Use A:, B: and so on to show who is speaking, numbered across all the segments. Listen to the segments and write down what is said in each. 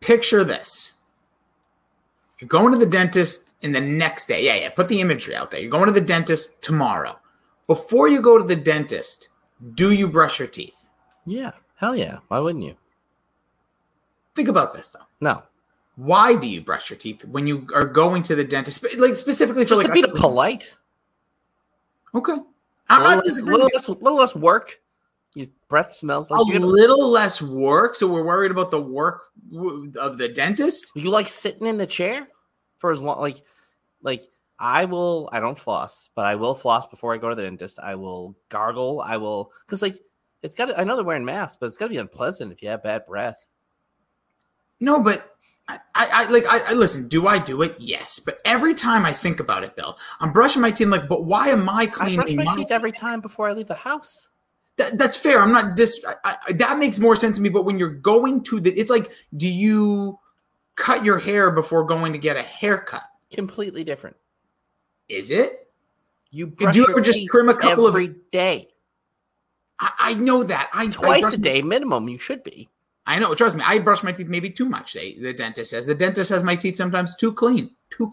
A: picture this. You're going to the dentist in the next day. Yeah. Put the imagery out there. You're going to the dentist tomorrow. Before you go to the dentist, do you brush your teeth?
B: Yeah. Hell yeah. Why wouldn't you?
A: Think about this, though.
B: No.
A: Why do you brush your teeth when you are going to the dentist? Like specifically for
B: just to be polite.
A: Okay.
B: A little less work. Your breath smells like
A: a little less work. So we're worried about the work of the dentist.
B: You like sitting in the chair for as long, like I don't floss, but I will floss before I go to the dentist. I will gargle. Because like I know they're wearing masks, but it's gotta be unpleasant if you have bad breath.
A: No, but I listen. Do I do it? Yes, but every time I think about it, Bill, I'm brushing my teeth. Like, but why am I cleaning?
B: I brush my teeth every time before I leave the house.
A: That's fair. I'm not that makes more sense to me. But when you're going to it's like, do you cut your hair before going to get a haircut?
B: Completely different.
A: Is it?
B: You brush your teeth trim a couple every day.
A: I know that.
B: Twice a day minimum. You should be.
A: I know. Trust me. I brush my teeth maybe too much. The dentist says. The dentist says my teeth sometimes too clean.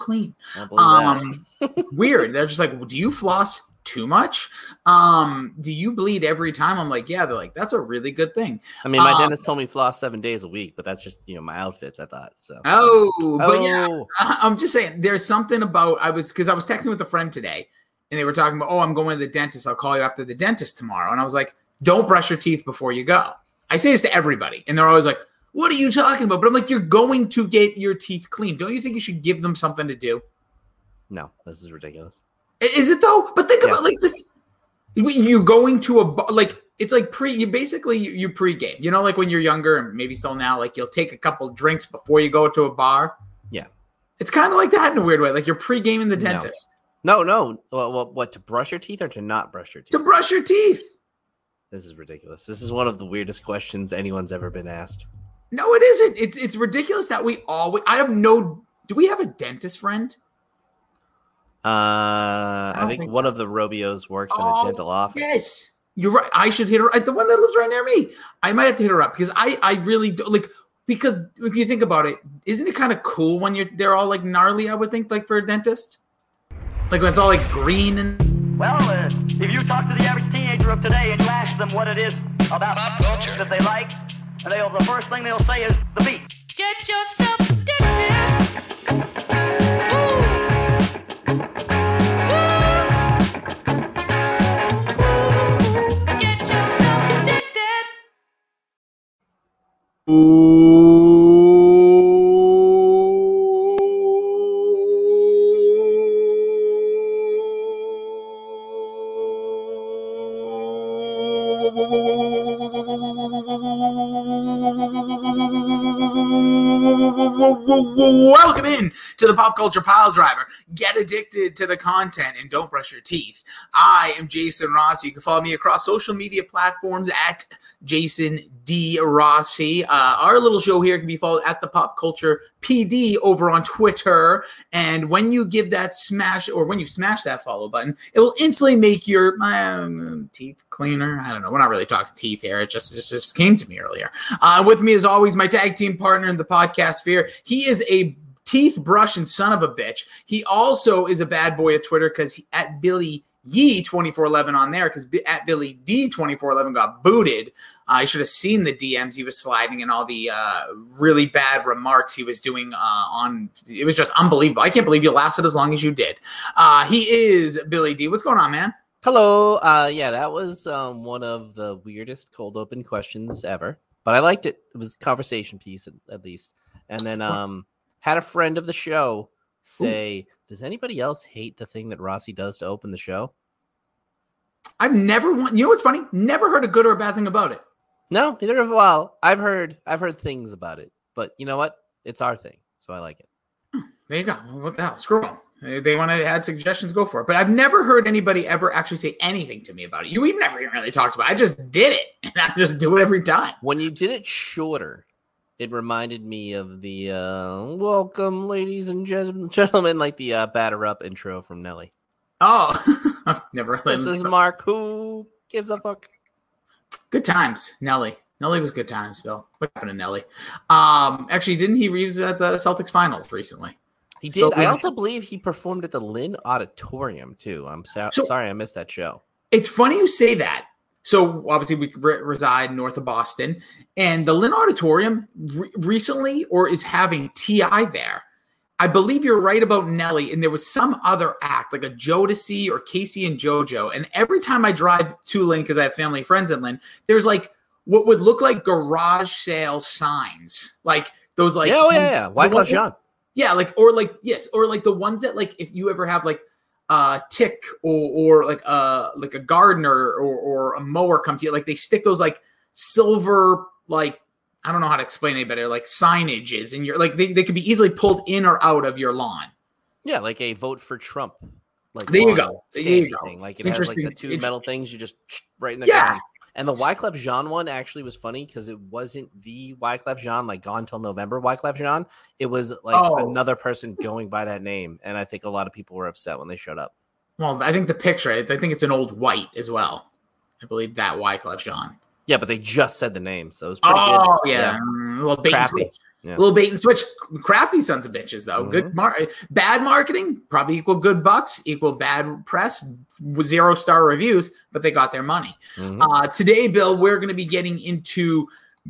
A: It's weird. They're just like, do you floss too much? Do you bleed every time? I'm like, yeah. They're like, that's a really good thing.
B: I mean, my dentist told me floss 7 days a week, but that's just my outfits. I thought so.
A: But yeah, I'm just saying. There's something about I was texting with a friend today, and they were talking about, I'm going to the dentist. I'll call you after the dentist tomorrow. And I was like, don't brush your teeth before you go. I say this to everybody, and they're always like, what are you talking about? But I'm like, you're going to get your teeth cleaned. Don't you think you should give them something to do?
B: No, this is ridiculous.
A: Is it though? But think about like this. You're going to it's like you pregame. You know, like when you're younger and maybe still now, like you'll take a couple drinks before you go to a bar.
B: Yeah.
A: It's kind of like that in a weird way. Like you're pregaming the dentist.
B: No. Well, what, to brush your teeth or to not brush your teeth?
A: To brush your teeth.
B: This is ridiculous. This is one of the weirdest questions anyone's ever been asked.
A: No, it isn't. It's ridiculous that do we have a dentist friend?
B: I think one of the Robios works in a dental office.
A: Yes. You're right. I should hit her. The one that lives right near me. I might have to hit her up because I really do, because if you think about it, isn't it kind of cool when they're all like gnarly, I would think, like for a dentist? Like when it's all like green and...
C: Well, if you talk to the average teenager of today and you ask them what it is about pop culture that they like, the first thing they'll say is the beat.
D: Get yourself addicted. Get yourself addicted.
A: Welcome in to the Pop Culture Pile Driver. Get addicted to the content and don't brush your teeth. I am Jason Rossi. You can follow me across social media platforms at Jason D. Rossi. Our little show here can be followed at the Pop Culture PD over on Twitter. And when you give that smash, or when you smash that follow button, it will instantly make your teeth cleaner. I don't know. We're not really talking teeth here. It just came to me earlier. With me, as always, my tag team partner in the podcast sphere. He is a teeth brushing son of a bitch. He also is a bad boy at Twitter because at Billy Yee 2411 on there, because at Billy D 2411 got booted. I should have seen the DMs he was sliding and all the really bad remarks he was doing on. It was just unbelievable. I can't believe you lasted as long as you did. He is Billy D. What's going on, man?
B: Hello. Yeah, that was one of the weirdest cold open questions ever, but I liked it. It was a conversation piece at least. And then had a friend of the show say, does anybody else hate the thing that Rossi does to open the show?
A: I've never you know what's funny? Never heard a good or a bad thing about it.
B: No, neither have. Well, I've heard things about it, but you know what? It's our thing, so I like it.
A: There you go. What the hell? Screw them. They want to add suggestions, go for it. But I've never heard anybody ever actually say anything to me about it. We've never even really talked about it. I just did it, and I just do it every time.
B: When you did it shorter, it reminded me of the welcome, ladies and gentlemen, like the batter up intro from Nelly.
A: Oh, I've never heard
B: This is Mark. Who gives a fuck?
A: Good times, Nelly. Nelly was good times, Bill. What happened to Nelly? Actually, didn't he Reeves at the Celtics finals recently?
B: He
A: Still
B: did. I
A: doing
B: also
A: it.
B: believe he performed at the Lynn Auditorium too. I'm
A: So-
B: sorry I missed that show.
A: It's funny you say that. So obviously we reside north of Boston, and the Lynn Auditorium recently is having T.I. there. I believe you're right about Nelly, and there was some other act like a Jodeci or Casey and JoJo. And every time I drive to Lynn, because I have family and friends in Lynn, there's like what would look like garage sale signs, like those like
B: yeah. Wyclef
A: ones-
B: Jean.
A: Yeah, like or like the ones that like if you ever have like tick or like a gardener or a mower come to you, like they stick those like silver, like I don't know how to explain it better, like signages and you're like they could be easily pulled in or out of your lawn.
B: Yeah, like a vote for Trump. Like
A: There you
B: lawn
A: go. There
B: standee
A: you go.
B: thing. Like it has like the
A: Interesting.
B: two metal things you just right in the
A: Yeah.
B: ground. And the Wyclef Jean one actually was funny because it wasn't the Wyclef Jean, like Gone Till November Wyclef Jean. It was like another person going by that name. And I think a lot of people were upset when they showed up.
A: Well, I think the picture, I think it's an old white as well. I believe that Wyclef Jean.
B: Yeah, but they just said the name, so it was pretty good.
A: Oh, yeah. A little bait and
B: Crafty.
A: switch.
B: Yeah.
A: A little bait and switch. Crafty sons of bitches, though. Good bad marketing, probably equal good bucks, equal bad press, 0-star reviews, but they got their money. Today, Bill, we're going to be getting into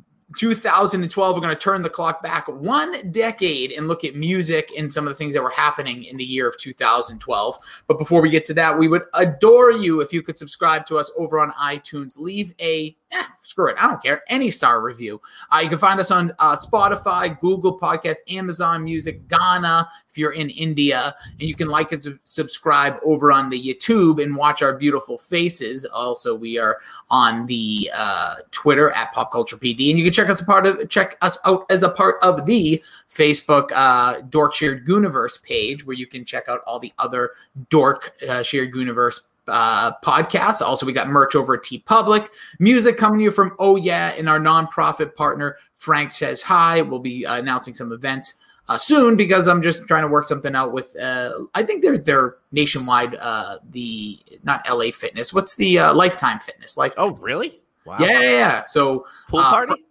A: 2012. We're going to turn the clock back 1 decade and look at music and some of the things that were happening in the year of 2012. But before we get to that, we would adore you if you could subscribe to us over on iTunes. Leave a screw it, I don't care, any star review. You can find us on Spotify, Google Podcasts, Amazon Music, Ghana if you're in India, and you can like and subscribe over on the YouTube and watch our beautiful faces. Also, we are on the Twitter at Pop Culture PD, and you can check us out as a part of the Facebook Dork Shared Gooniverse page, where you can check out all the other Dork Shared Gooniverse podcasts. Also, we got merch over at TeePublic. Music coming to you from Oh Yeah, and our nonprofit partner Frank Says Hi. We'll be announcing some events soon because I'm just trying to work something out with. I think they're nationwide. The not LA Fitness. What's the Lifetime Fitness? Lifetime.
B: Oh, really? Wow.
A: Yeah. So
B: Pool party?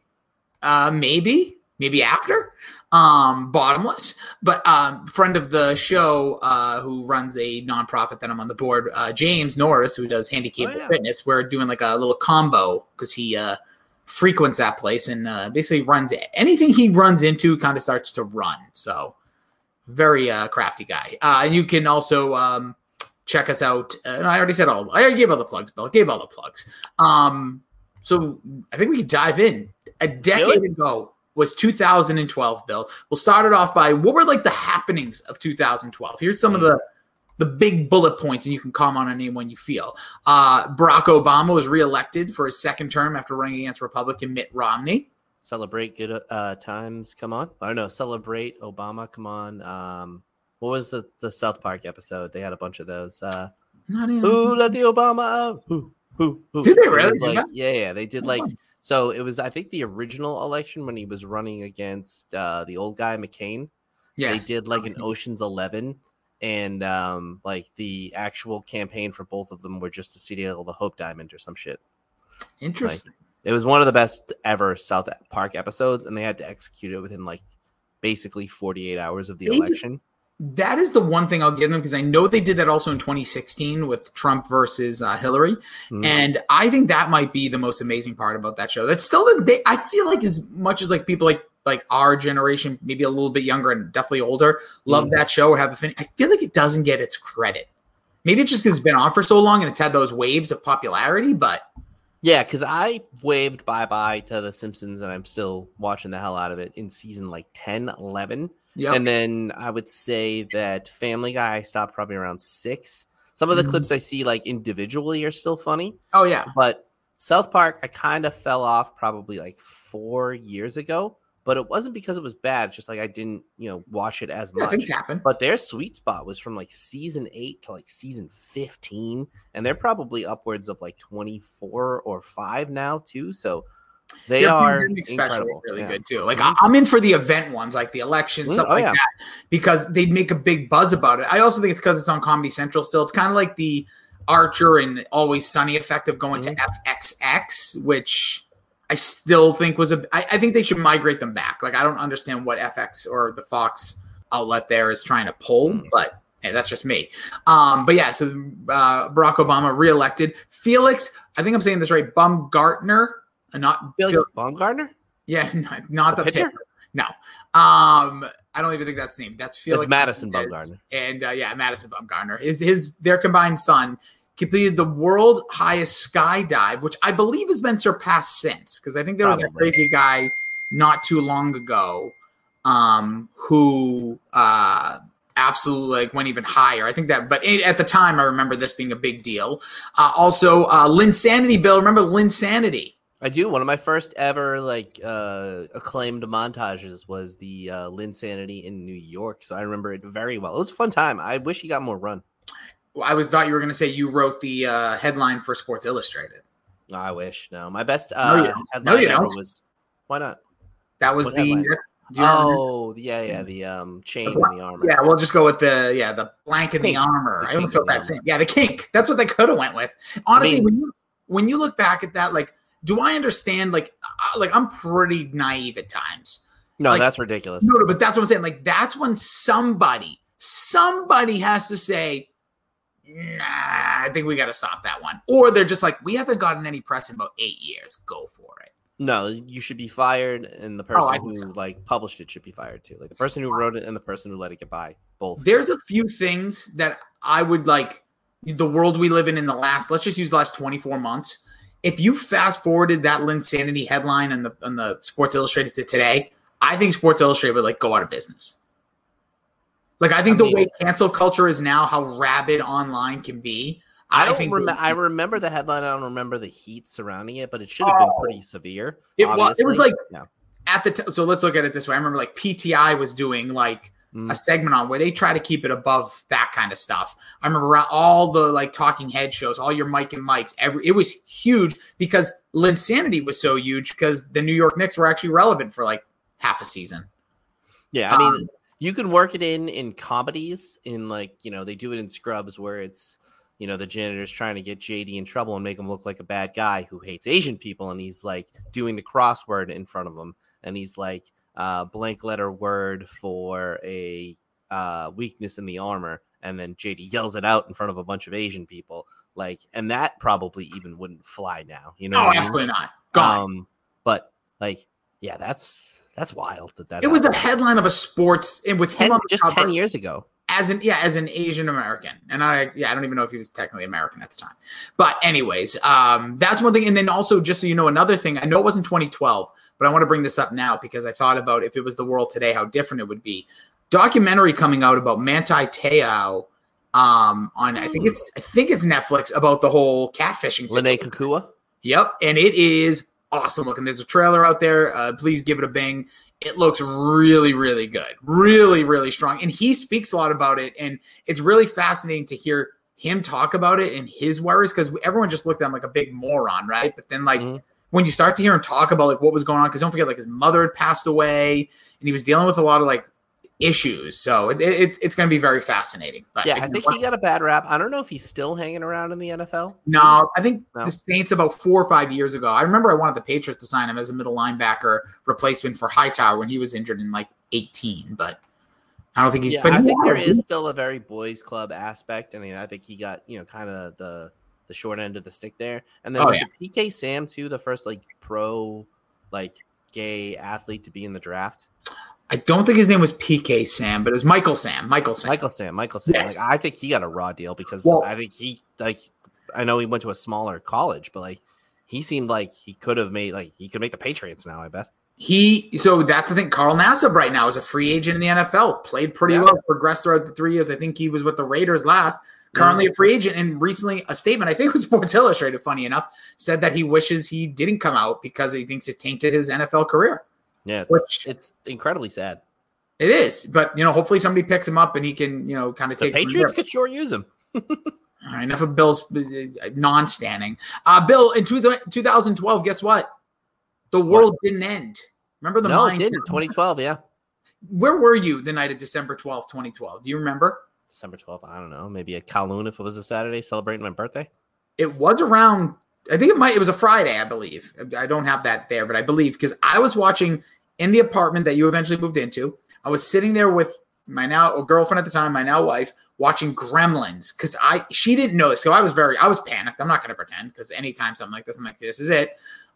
A: Maybe after. Bottomless, but friend of the show who runs a nonprofit that I'm on the board, James Norris, who does Handicapable Fitness. We're doing like a little combo because he frequents that place and basically runs anything he runs into kind of starts to run. So very crafty guy. And you can also check us out. And I already gave all the plugs, Bill. I gave all the plugs. So I think we can dive in. A decade ago was 2012, Bill. We'll start it off by what were like the happenings of 2012. Here's some of the big bullet points, and you can comment on any one you feel. Barack Obama was reelected for his second term after running against Republican Mitt Romney.
B: Celebrate good times, come on. I don't know, celebrate Obama, come on. What was the South Park episode? They had a bunch of those. Who let the Obama out? Who?
A: Did they really?
B: Like, yeah, they did like. So it was, I think, the original election when he was running against the old guy McCain.
A: Yes.
B: They did like an Ocean's 11, and like the actual campaign for both of them were just to steal the Hope Diamond or some shit.
A: Interesting.
B: Like, it was one of the best ever South Park episodes, and they had to execute it within like basically 48 hours of the election.
A: That is the one thing I'll give them because I know they did that also in 2016 with Trump versus Hillary. And I think that might be the most amazing part about that show. That's still I feel like as much as like people like our generation, maybe a little bit younger and definitely older, love that show or have a fin. I feel like it doesn't get its credit. Maybe it's just because it's been on for so long and it's had those waves of popularity, but
B: yeah, because I waved bye-bye to The Simpsons and I'm still watching the hell out of it in season like 10, 11. Yep. And then I would say that Family Guy, I stopped probably around 6. Some of the clips I see like individually are still funny.
A: Oh, yeah.
B: But South Park, I kind of fell off probably like 4 years ago. But it wasn't because it was bad. It's just like I didn't, watch it as much.
A: Things happen.
B: But their sweet spot was from like season 8 to like season 15. And they're probably upwards of like 24 or 5 now too. So they are incredible.
A: Really good too. Like I'm in for the event ones, like the election, stuff like that, because they make a big buzz about it. I also think it's because it's on Comedy Central still. It's kind of like the Archer and Always Sunny effect of going to FXX, which I still think I think they should migrate them back. Like, I don't understand what FX or the Fox outlet there is trying to pull, but hey, that's just me. But yeah, so Barack Obama reelected. Felix, I think I'm saying this right, Baumgartner, not
B: Felix Baumgartner?
A: Yeah, not the
B: pitcher?
A: pitcher. No. I don't even think that's his name. That's Felix.
B: It's Madison Bumgarner.
A: And Madison Bumgarner. Their combined son completed the world's highest skydive, which I believe has been surpassed since. Because I think there was that crazy guy not too long ago who absolutely went even higher. I think that, but at the time, I remember this being a big deal. Also, Linsanity, Bill. Remember Linsanity?
B: I do. One of my first ever acclaimed montages was the Linsanity in New York, so I remember it very well. It was a fun time. I wish he got more run.
A: Well, I thought you were going to say you wrote the headline for Sports Illustrated.
B: No, I wish. No, my best
A: headline
B: ever was. Why not?
A: That was
B: what
A: the.
B: Headline?
A: The
B: chain in the armor.
A: Yeah, we'll just go with the blank in the armor. I almost felt that same. Yeah, the kink. That's what they could have went with. Honestly, when you look back at that, do I understand? I'm pretty naive at times.
B: No, that's ridiculous.
A: No, but that's what I'm saying. That's when somebody has to say, nah, I think we got to stop that one. Or they're just we haven't gotten any press in about 8 years. Go for it.
B: No, you should be fired, and the person who published it should be fired too. The person who wrote it and the person who let it get by, both.
A: There's a few things that I would the world we live in the last. Let's just use the last 24 months. If you fast forwarded that Linsanity headline on the Sports Illustrated to today, I think Sports Illustrated would go out of business. I think the way cancel culture is now, how rabid online can be.
B: I remember the headline. I don't remember the heat surrounding it, but it should have been pretty severe. It was
A: at the time. So let's look at it this way. I remember PTI was doing a segment on where they try to keep it above that kind of stuff. I remember all the talking head shows, all your Mike and Mikes. It was huge because Linsanity was so huge because the New York Knicks were actually relevant for half a season.
B: Yeah, I mean, you can work it in comedies. They do it in Scrubs where it's. The janitor's trying to get JD in trouble and make him look like a bad guy who hates Asian people. And he's doing the crossword in front of him. And he's blank letter word for a weakness in the armor. And then JD yells it out in front of a bunch of Asian people. And that probably even wouldn't fly now.
A: Absolutely not. Gone.
B: But that's wild that
A: it was a headline of a sports and with him on
B: just
A: cover,
B: 10 years ago.
A: As an Asian American, and I don't even know if he was technically American at the time. But anyways, that's one thing. And then also, just so you know, another thing. I know it wasn't 2012, but I want to bring this up now because I thought about if it was the world today, how different it would be. Documentary coming out about Manti Te'o on I think it's Netflix about the whole catfishing situation.
B: Lene Kukua.
A: Yep, and it is awesome looking. There's a trailer out there. Please give it a bing. It looks really, really good. Really, really strong. And he speaks a lot about it. And it's really fascinating to hear him talk about it and his worries because everyone just looked at him like a big moron, right? But then when you start to hear him talk about what was going on, because don't forget his mother had passed away and he was dealing with a lot of issues. So it's going to be very fascinating. But
B: yeah, I think he got a bad rap. I don't know if he's still hanging around in the NFL.
A: No, I think the Saints about 4 or 5 years ago. I remember I wanted the Patriots to sign him as a middle linebacker replacement for Hightower when he was injured in 18. But I don't think he's.
B: Yeah, I think there is still a very boys club aspect. I mean, I think he got kind of the short end of the stick there. And then PK Sam too, the first pro gay athlete to be in the draft.
A: I don't think his name was PK Sam, but it was Michael Sam.
B: Yes. I think he got a raw deal because I think he I know he went to a smaller college, but he seemed like he could have made he could make the Patriots now, I bet.
A: So that's the thing. Carl Nassib right now is a free agent in the NFL. Played pretty well, progressed throughout the 3 years. I think he was with the Raiders last. Currently a free agent, and recently a statement, I think it was Sports Illustrated, funny enough, said that he wishes he didn't come out because he thinks it tainted his NFL career.
B: Yeah, it's incredibly sad.
A: It is, but hopefully somebody picks him up and he can, kind of take.
B: The Patriots could sure use him.
A: All right, enough of Bill's non-standing. Bill, in 2012, guess what? The world didn't end. Remember the
B: it didn't. 2012, yeah.
A: Where were you the night of December 12th, 2012? Do you remember?
B: December 12th, I don't know. Maybe at Kowloon if it was a Saturday celebrating my birthday.
A: It was around I think it was a Friday, I believe. I don't have that there, but I believe because I was watching in the apartment that you eventually moved into. I was sitting there with my now girlfriend at the time, my now wife, watching Gremlins because she didn't know this. So I was panicked. I'm not going to pretend because anytime something like this, I'm like, this is it.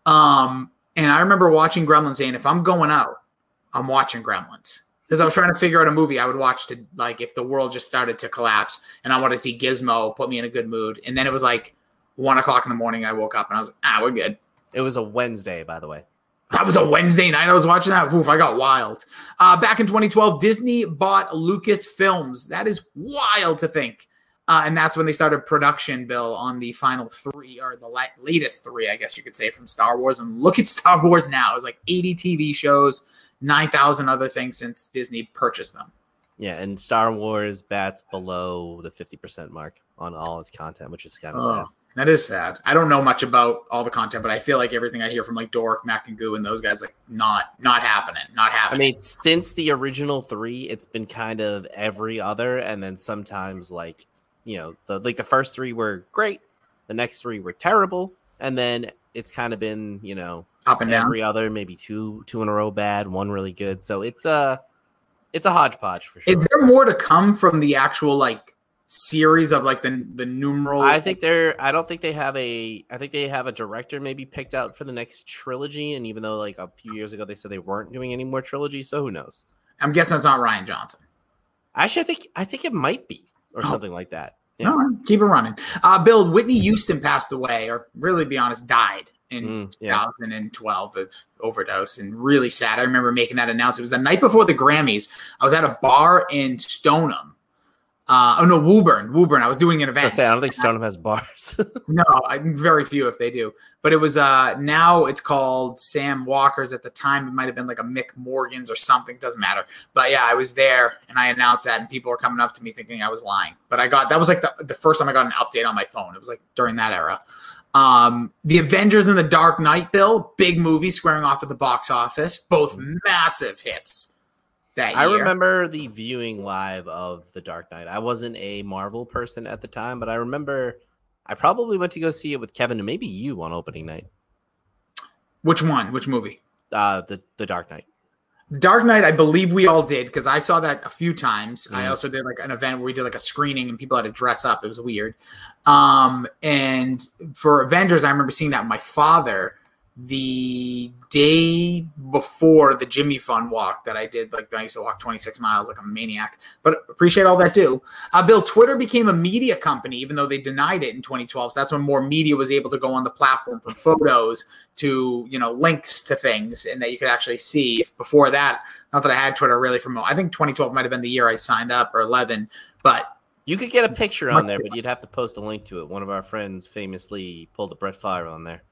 A: And I remember watching Gremlins saying, if I'm going out, I'm watching Gremlins. Because I was trying to figure out a movie I would watch to, like, if the world just started to collapse and I wanted to see Gizmo, put me in a good mood. And then it was like 1 o'clock in the morning. I woke up and I was like, we're good.
B: It was a Wednesday, by the way.
A: That was a Wednesday night. I was watching that. Oof, I got wild. Back in 2012, Disney bought Lucasfilms. That is wild to think. And that's when they started production, Bill, on the final 3, or the latest 3, I guess you could say, from Star Wars. And look at Star Wars now. It's like 80 TV shows, 9,000 other things since Disney purchased them.
B: Yeah, and Star Wars bats below the 50% mark on all its content, which is kind of sad.
A: That is sad. I don't know much about all the content, but I feel like everything I hear from like Dork, Mac and Goo, and those guys, like not happening.
B: I mean, since the original 3, it's been kind of every other, and then sometimes like, you know, the first 3 were great, the next 3 were terrible, and then it's kind of been, you know,
A: up and down.
B: Every other, maybe two in a row bad, 1 really good. So it's a hodgepodge for sure.
A: Is there more to come from the actual like series of like the numeral?
B: I think they have a director maybe picked out for the next trilogy, and even though like a few years ago they said they weren't doing any more trilogies, so who knows?
A: I'm guessing it's not Rian Johnson.
B: Actually, I think it might be, or something like that. Yeah.
A: All right, keep it running. Bill, Whitney Houston passed away, or really be honest, died in 2012 of overdose, and really sad. I remember making that announcement. It was the night before the Grammys. I was at a bar in Stoneham. Woburn. I was doing an event.
B: I don't think Stoneham has bars.
A: No, very few if they do. But it was now it's called Sam Walker's. At the time, it might have been like a Mick Morgan's or something. Doesn't matter. But yeah, I was there and I announced that, and people were coming up to me thinking I was lying. But that was like the first time I got an update on my phone. It was like during that era. The Avengers and the Dark Knight, Bill, big movie squaring off at the box office, both massive hits.
B: I remember the viewing live of The Dark Knight. I wasn't a Marvel person at the time, but I remember I probably went to go see it with Kevin and maybe you on opening night.
A: Which one? Which movie?
B: The Dark Knight.
A: Dark Knight, I believe we all did because I saw that a few times. I also did like an event where we did like a screening and people had to dress up. It was weird. And for Avengers, I remember seeing that with my father the day before the Jimmy Fun walk that I did. Like I used to walk 26 miles like a maniac, but appreciate all that too. Bill, Twitter became a media company, even though they denied it in 2012. So that's when more media was able to go on the platform, from photos to, you know, links to things, and that you could actually see. Before that, not that I had Twitter really from, I think 2012 might've been the year I signed up, or 11, but
B: you could get a picture on there, but you'd have to post a link to it. One of our friends famously pulled a Brett Favre on there.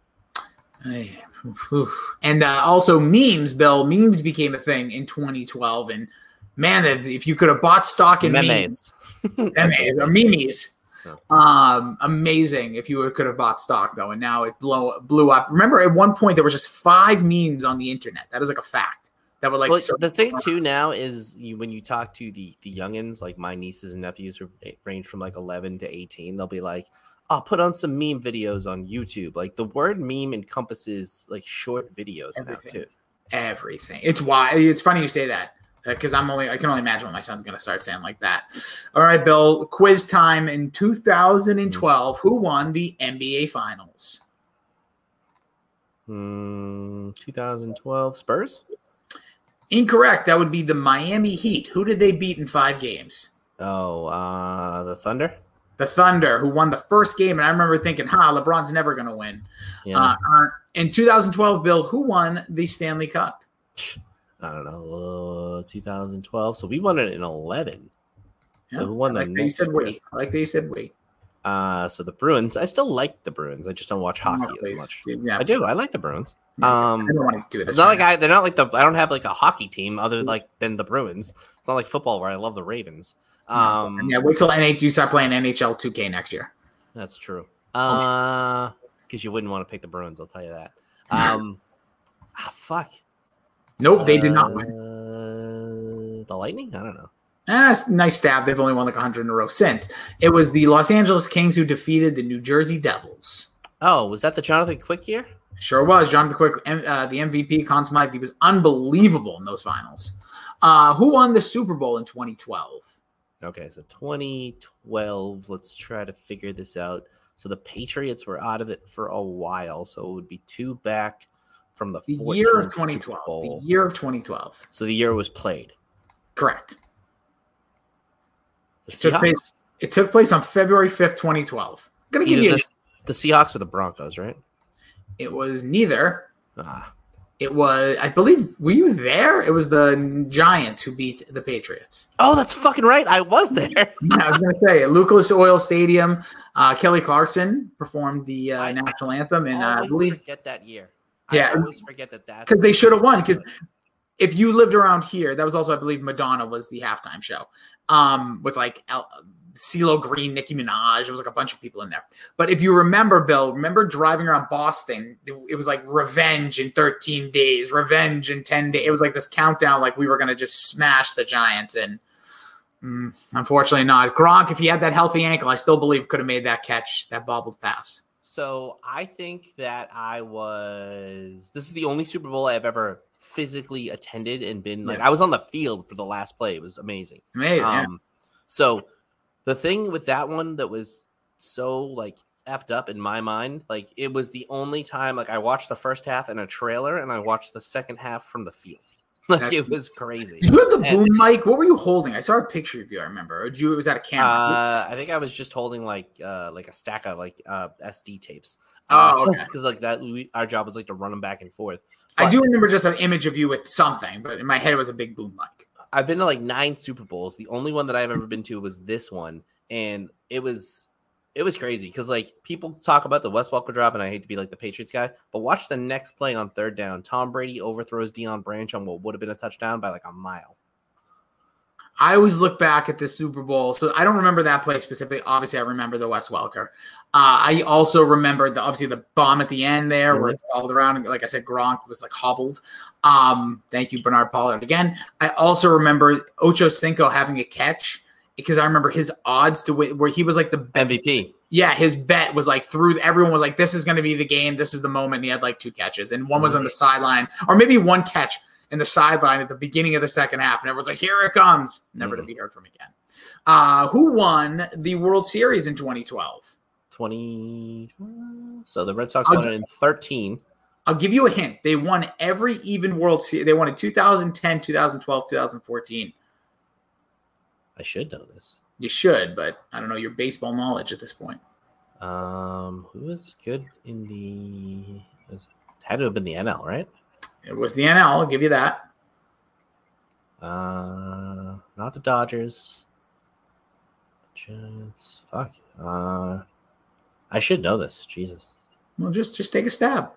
A: And also memes, Bill. Memes became a thing in 2012, and man, if you could have bought stock in memes, amazing. If you could have bought stock though, and now it blew up. Remember, at one point there was just 5 memes on the internet. That is like a fact. That would like.
B: Well, the thing too now is when you talk to the youngins, like my nieces and nephews who range from like 11 to 18, they'll be like, I'll put on some meme videos on YouTube. Like the word meme encompasses like short videos now too.
A: Everything. It's why it's funny you say that because I can only imagine what my son's going to start saying like that. All right, Bill, quiz time. In 2012, who won the NBA Finals?
B: 2012 Spurs?
A: Incorrect. That would be the Miami Heat. Who did they beat in 5 games?
B: Oh, the Thunder?
A: The Thunder, who won the first game. And I remember thinking, LeBron's never going to win.
B: Yeah.
A: In 2012, Bill, who won the Stanley Cup?
B: I don't know. 2012. So we won it in 11.
A: Yeah,
B: so who won
A: I like that you said wait. I like that you said wait.
B: So the Bruins. I still like the Bruins. I just don't watch hockey as much.
A: Yeah.
B: I do. I like the Bruins.
A: I don't want to do this.
B: It's not like they're not like I don't have like a hockey team other than the Bruins. It's not like football where I love the Ravens.
A: Wait till you start playing NHL 2K next year.
B: That's true. Because you wouldn't want to pick the Bruins, I'll tell you that. Fuck.
A: Nope, they did not win.
B: The Lightning? I don't know.
A: Nice stab. They've only won like 100 in a row since. It was the Los Angeles Kings who defeated the New Jersey Devils.
B: Oh, was that the Jonathan Quick year?
A: Sure was. Jonathan Quick, the MVP, Conn Smythe. He was unbelievable in those finals. Who won the Super Bowl in 2012?
B: Okay, so 2012. Let's try to figure this out. So the Patriots were out of it for a while, so it would be 2 back from the
A: The year of
B: 14th
A: 2012.
B: Super Bowl.
A: The year of 2012.
B: So the year was played.
A: Correct.
B: The
A: Seahawks. It took place on February 5th, 2012. I'm going to give you
B: the Seahawks or the Broncos, right?
A: It was neither.
B: Ah,
A: It was, I believe, were you there? It was the Giants who beat the Patriots.
B: oh, that's fucking right. I was there.
A: I was going to say, at Lucas Oil Stadium, Kelly Clarkson performed the national anthem, and I
B: always
A: believe
B: forget that year.
A: Yeah.
B: I always forget that.
A: because they should have won. Because if you lived around here, that was also, I believe, Madonna was the halftime show, with like CeeLo Green, Nicki Minaj. It was like a bunch of people in there. But if you remember, Bill, driving around Boston? It was like revenge in 13 days, revenge in 10 days. It was like this countdown, like we were going to just smash the Giants. And unfortunately not. Gronk, if he had that healthy ankle, I still believe could have made that catch, that bobbled pass.
B: So I think that this is the only Super Bowl I've ever physically attended and been like, I was on the field for the last play. It was amazing.
A: Amazing. Yeah.
B: So the thing with that one that was so like effed up in my mind, like it was the only time like I watched the first half in a trailer and I watched the second half from the field. Like it was crazy.
A: Did you have the boom mic? What were you holding? I saw a picture of you, I remember. Or was that a camera?
B: I think I was just holding like a stack of like SD tapes.
A: Oh, okay.
B: Because like that, our job was like to run them back and forth.
A: I do remember just an image of you with something, but in my head it was a big boom mic.
B: I've been to like 9 Super Bowls. The only one that I've ever been to was this one, and it was crazy because like people talk about the Wes Welker drop, and I hate to be like the Patriots guy, but watch the next play on third down. Tom Brady overthrows Deion Branch on what would have been a touchdown by like a mile.
A: I always look back at the Super Bowl, so I don't remember that play specifically. Obviously, I remember the Wes Welker. I also remember obviously the bomb at the end there where it's all around. Like I said, Gronk was like hobbled. Thank you, Bernard Pollard again. I also remember Ocho Cinco having a catch because I remember his odds to win, where he was like the
B: MVP.
A: Yeah, his bet was like everyone was like, this is going to be the game. This is the moment. And he had like 2 catches, and one was on the sideline, or maybe 1 catch in the sideline at the beginning of the second half, and everyone's like, here it comes, never to be heard from again. Who won the World Series in 2012?
B: So the Red Sox won it in 13.
A: I'll give you a hint. They won every even World Series. They won in 2010, 2012, 2014.
B: I should know this.
A: You should, but I don't know your baseball knowledge at this point.
B: Who was good in had to have been the NL, right?
A: It was the NL. I'll give you that.
B: Not the Dodgers. Giants. Fuck. I should know this. Jesus.
A: Well, just take a stab.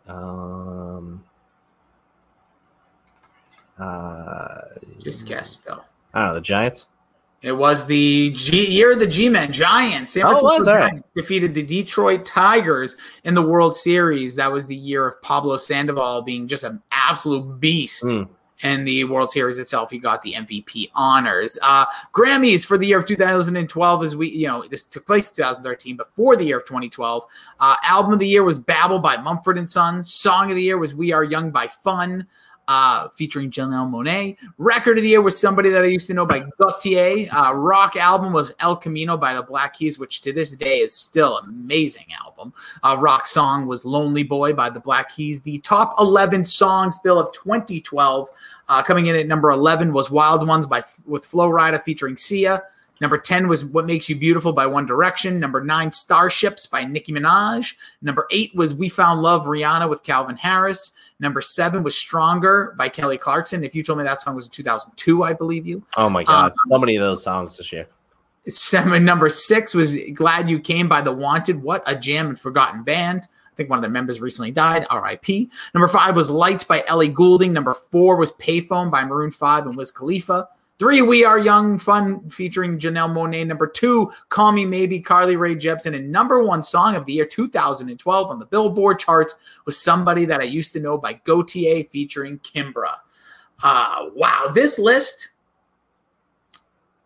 A: Just guess, Bill.
B: I don't know. The Giants.
A: It was the year of the G-Men, Giants. San Francisco Giants defeated the Detroit Tigers in the World Series. That was the year of Pablo Sandoval being just an absolute beast. In the World Series itself, he got the MVP honors. Grammys for the year of 2012, this took place in 2013, but for the year of 2012, album of the year was Babel by Mumford & Sons. Song of the year was We Are Young by Fun, featuring Janelle Monáe. Record of the year was Somebody That I Used to Know by Gautier. Rock album was El Camino by the Black Keys, which to this day is still an amazing album. Rock song was Lonely Boy by the Black Keys. The top 11 songs, Bill, of 2012, coming in at number 11 was Wild Ones with Flo Rida featuring Sia. Number 10 was What Makes You Beautiful by One Direction. Number 9, Starships by Nicki Minaj. Number 8 was We Found Love, Rihanna with Calvin Harris. Number 7 was Stronger by Kelly Clarkson. If you told me that song was in 2002, I believe you.
B: Oh, my God. So many of those songs this year.
A: Number 6 was Glad You Came by The Wanted. What a jam and forgotten band. I think one of their members recently died. R.I.P. Number 5 was Lights by Ellie Goulding. Number 4 was Payphone by Maroon 5 and Wiz Khalifa. 3, We Are Young, Fun featuring Janelle Monáe. Number 2, Call Me Maybe, Carly Rae Jepsen. And number 1 song of the year 2012 on the Billboard charts was Somebody That I Used to Know by Gautier featuring Kimbra. Wow, this list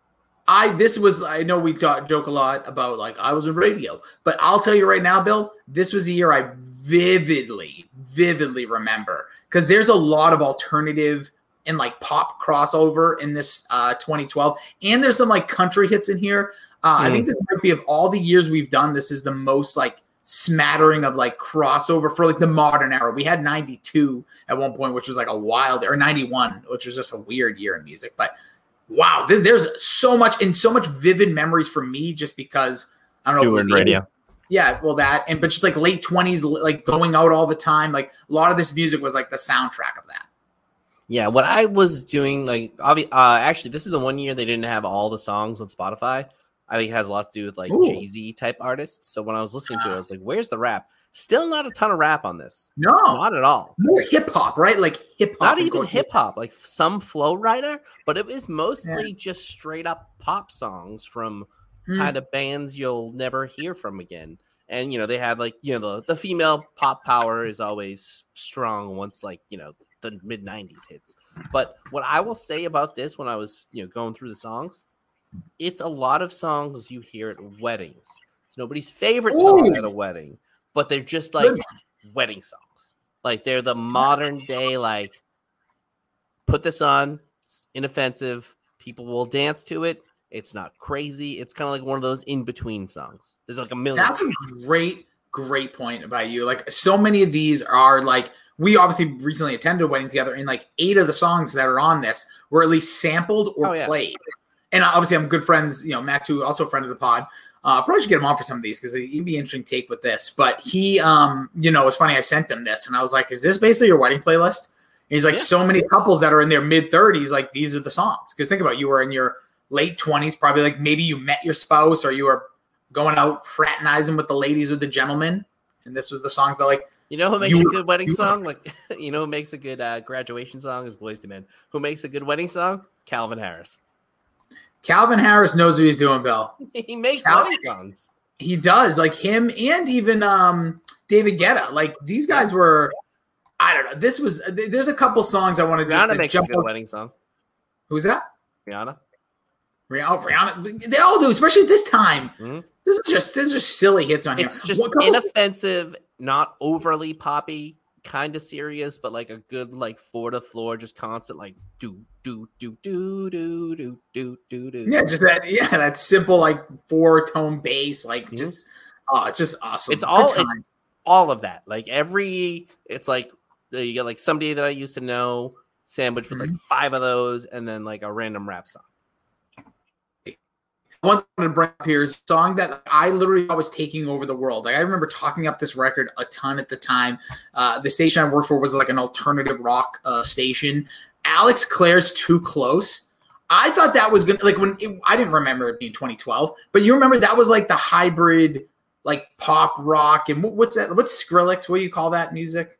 A: I know we joke a lot about like I was in radio, but I'll tell you right now, Bill, this was a year I vividly remember because there's a lot of alternative and like pop crossover in this 2012, and there's some like country hits in here. I think this might be, of all the years we've done, this is the most like smattering of like crossover for like the modern era. We had 92 at one point, which was like a wild, or 91, which was just a weird year in music. But wow, there's so much vivid memories for me just because I don't know.
B: You were in radio.
A: Yeah, well but just like late 20s, like going out all the time. Like a lot of this music was like the soundtrack of that.
B: Yeah, what I was doing, like, actually, this is the one year they didn't have all the songs on Spotify. I think it has a lot to do with like Jay-Z type artists. So when I was listening to it, I was like, "Where's the rap?" Still not a ton of rap on this.
A: No,
B: not at all.
A: More hip hop, right? Like hip hop.
B: Not even hip hop. Like some Flow Rider, but it was mostly just straight up pop songs from kind of bands you'll never hear from again. And they had like the female pop power is always strong once like the mid 90s hits. But what I will say about this, when I was going through the songs, it's a lot of songs you hear at weddings. It's nobody's favorite song at a wedding, but they're just like wedding songs. Like they're the modern day, like, put this on, it's inoffensive, people will dance to it, it's not crazy, it's kind of like one of those in-between songs. There's like a million.
A: That's a great point by you. Like so many of these are like, we obviously recently attended a wedding together, and like 8 of the songs that are on this were at least sampled or played. And obviously I'm good friends, Matt too, also a friend of the pod. Probably should get him on for some of these because he'd be an interesting take with this. But he, it's funny, I sent him this and I was like, is this basically your wedding playlist? And he's like, so many couples that are in their mid 30s, like these are the songs. Because think about it, you were in your late 20s, probably like maybe you met your spouse or you were going out fraternizing with the ladies or the gentlemen. And this was the songs that like,
B: who makes a good wedding song? Like, who makes a good graduation song is Boyz II Men. Who makes a good wedding song? Calvin Harris.
A: Calvin Harris knows what he's doing, Bill.
B: He makes wedding songs.
A: He does, like him and even David Guetta. Like these guys were, I don't know. There's a couple songs I want to
B: Rihanna makes a good wedding song.
A: Who's that?
B: Rihanna.
A: Rihanna. They all do, especially at this time. Mm-hmm. This is just silly hits on here.
B: It's just inoffensive, not overly poppy, kind of serious, but like a good like 4 to floor, just constant like do. Yeah, just that simple like 4-tone bass, like just it's just awesome. It's all of that. Like it's like you get like Somebody That I Used to Know sandwich with like 5 of those, and then like a random rap song.
A: I want to bring up here is a song that I literally was taking over the world. Like I remember talking up this record a ton at the time. The station I worked for was like an alternative rock station. Alex Clare's Too Close. I thought that was going to, like, I didn't remember it being 2012, but you remember that was like the hybrid, like pop rock. And what's that? What's Skrillex? What do you call that music?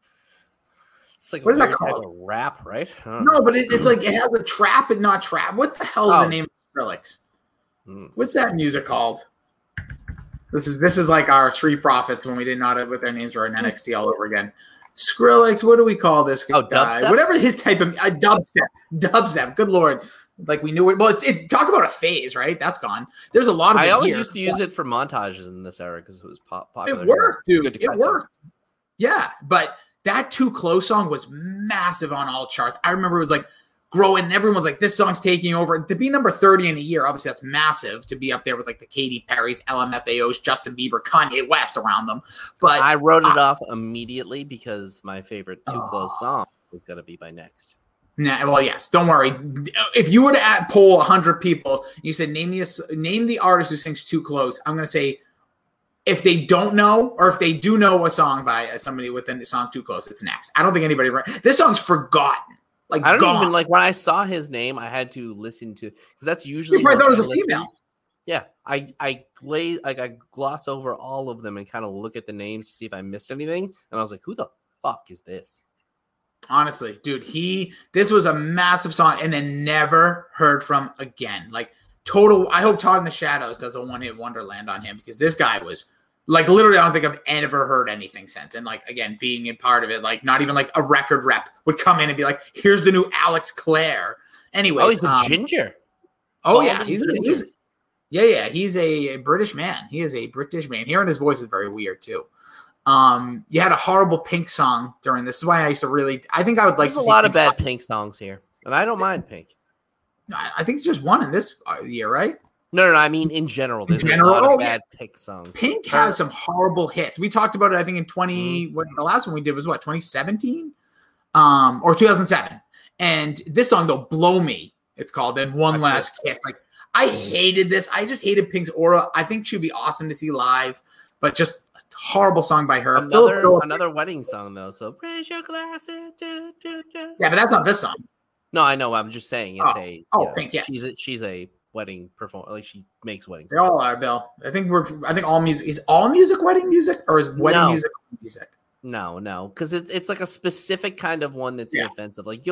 B: It's like
A: what is that called?
B: Type of rap, right?
A: No, but it's like it has a trap and not trap. What the hell is the name of Skrillex? What's that music called? This is like our Street Profits when we did not with their names were in NXT all over again. Skrillex, what do we call this guy?
B: Dubstep?
A: Whatever his type of dubstep. Good Lord. Like we knew it. Well, talk about a phase, right? That's gone. There's a lot of
B: I
A: it
B: always
A: here.
B: used to use it for montages in this era because it was popular.
A: It worked, dude. It worked. Yeah, but that Too Close song was massive on all charts. I remember it was like growing, and everyone was like, this song's taking over. To be number 30 in a year, obviously that's massive to be up there with like the Katy Perry's, LMFAO's, Justin Bieber, Kanye West around them. But
B: I wrote it off immediately because my favorite Too Close song was going to be by Next.
A: Nah, well, yes. Don't worry. If you were to poll 100 people, you said name the artist who sings Too Close. I'm going to say if they don't know, or if they do know a song by somebody within the song Too Close, it's Next. I don't think anybody. This song's forgotten. Like
B: I don't even like when I saw his name, I had to listen to because that's usually.
A: I thought it was a female.
B: Yeah, I gloss over all of them and kind of look at the names to see if I missed anything, and I was like, "Who the fuck is this?"
A: Honestly, dude, this was a massive song, and then never heard from again. Like total. I hope Todd in the Shadows does a one-hit wonderland on him because this guy was. Like, literally, I don't think I've ever heard anything since. And, like, again, being a part of it, like, not even, like, a record rep would come in and be like, here's the new Alex Clare. Anyways.
B: Oh, he's a ginger.
A: Oh
B: All
A: yeah,
B: these
A: he's
B: ninjas.
A: yeah. He's a British man. He is a British man. Hearing his voice is very weird too. You had a horrible Pink song during this. This is why I used to really. I think I would like
B: There's
A: to
B: a
A: see
B: lot of
A: Pink.
B: bad Pink songs here, and I don't mind Pink.
A: I think it's just one in this year, right?
B: No. I mean, in general, there's
A: general?
B: a lot of
A: Oh, yeah.
B: bad Pink songs.
A: Pink
B: Her-
A: has some horrible hits. We talked about it. I think in 20.
B: Mhm.
A: What the last one we did was what 2017, or 2007. And this song though, "Blow Me," it's called. And "One
B: A
A: Last
B: Kiss.
A: Kiss." Like I hated this. I just hated Pink's aura. I think she'd be awesome to see live, but just a horrible song by her.
B: Another wedding song though. So raise your glasses. Do.
A: Yeah, but that's not this song.
B: No, I know. I'm just saying it's
A: Pink, yes.
B: She's a wedding performer. Like she makes weddings.
A: They all are, Bill. I think all music is all music wedding music, or is wedding music music?
B: No, because it's like a specific kind of one that's inoffensive. Like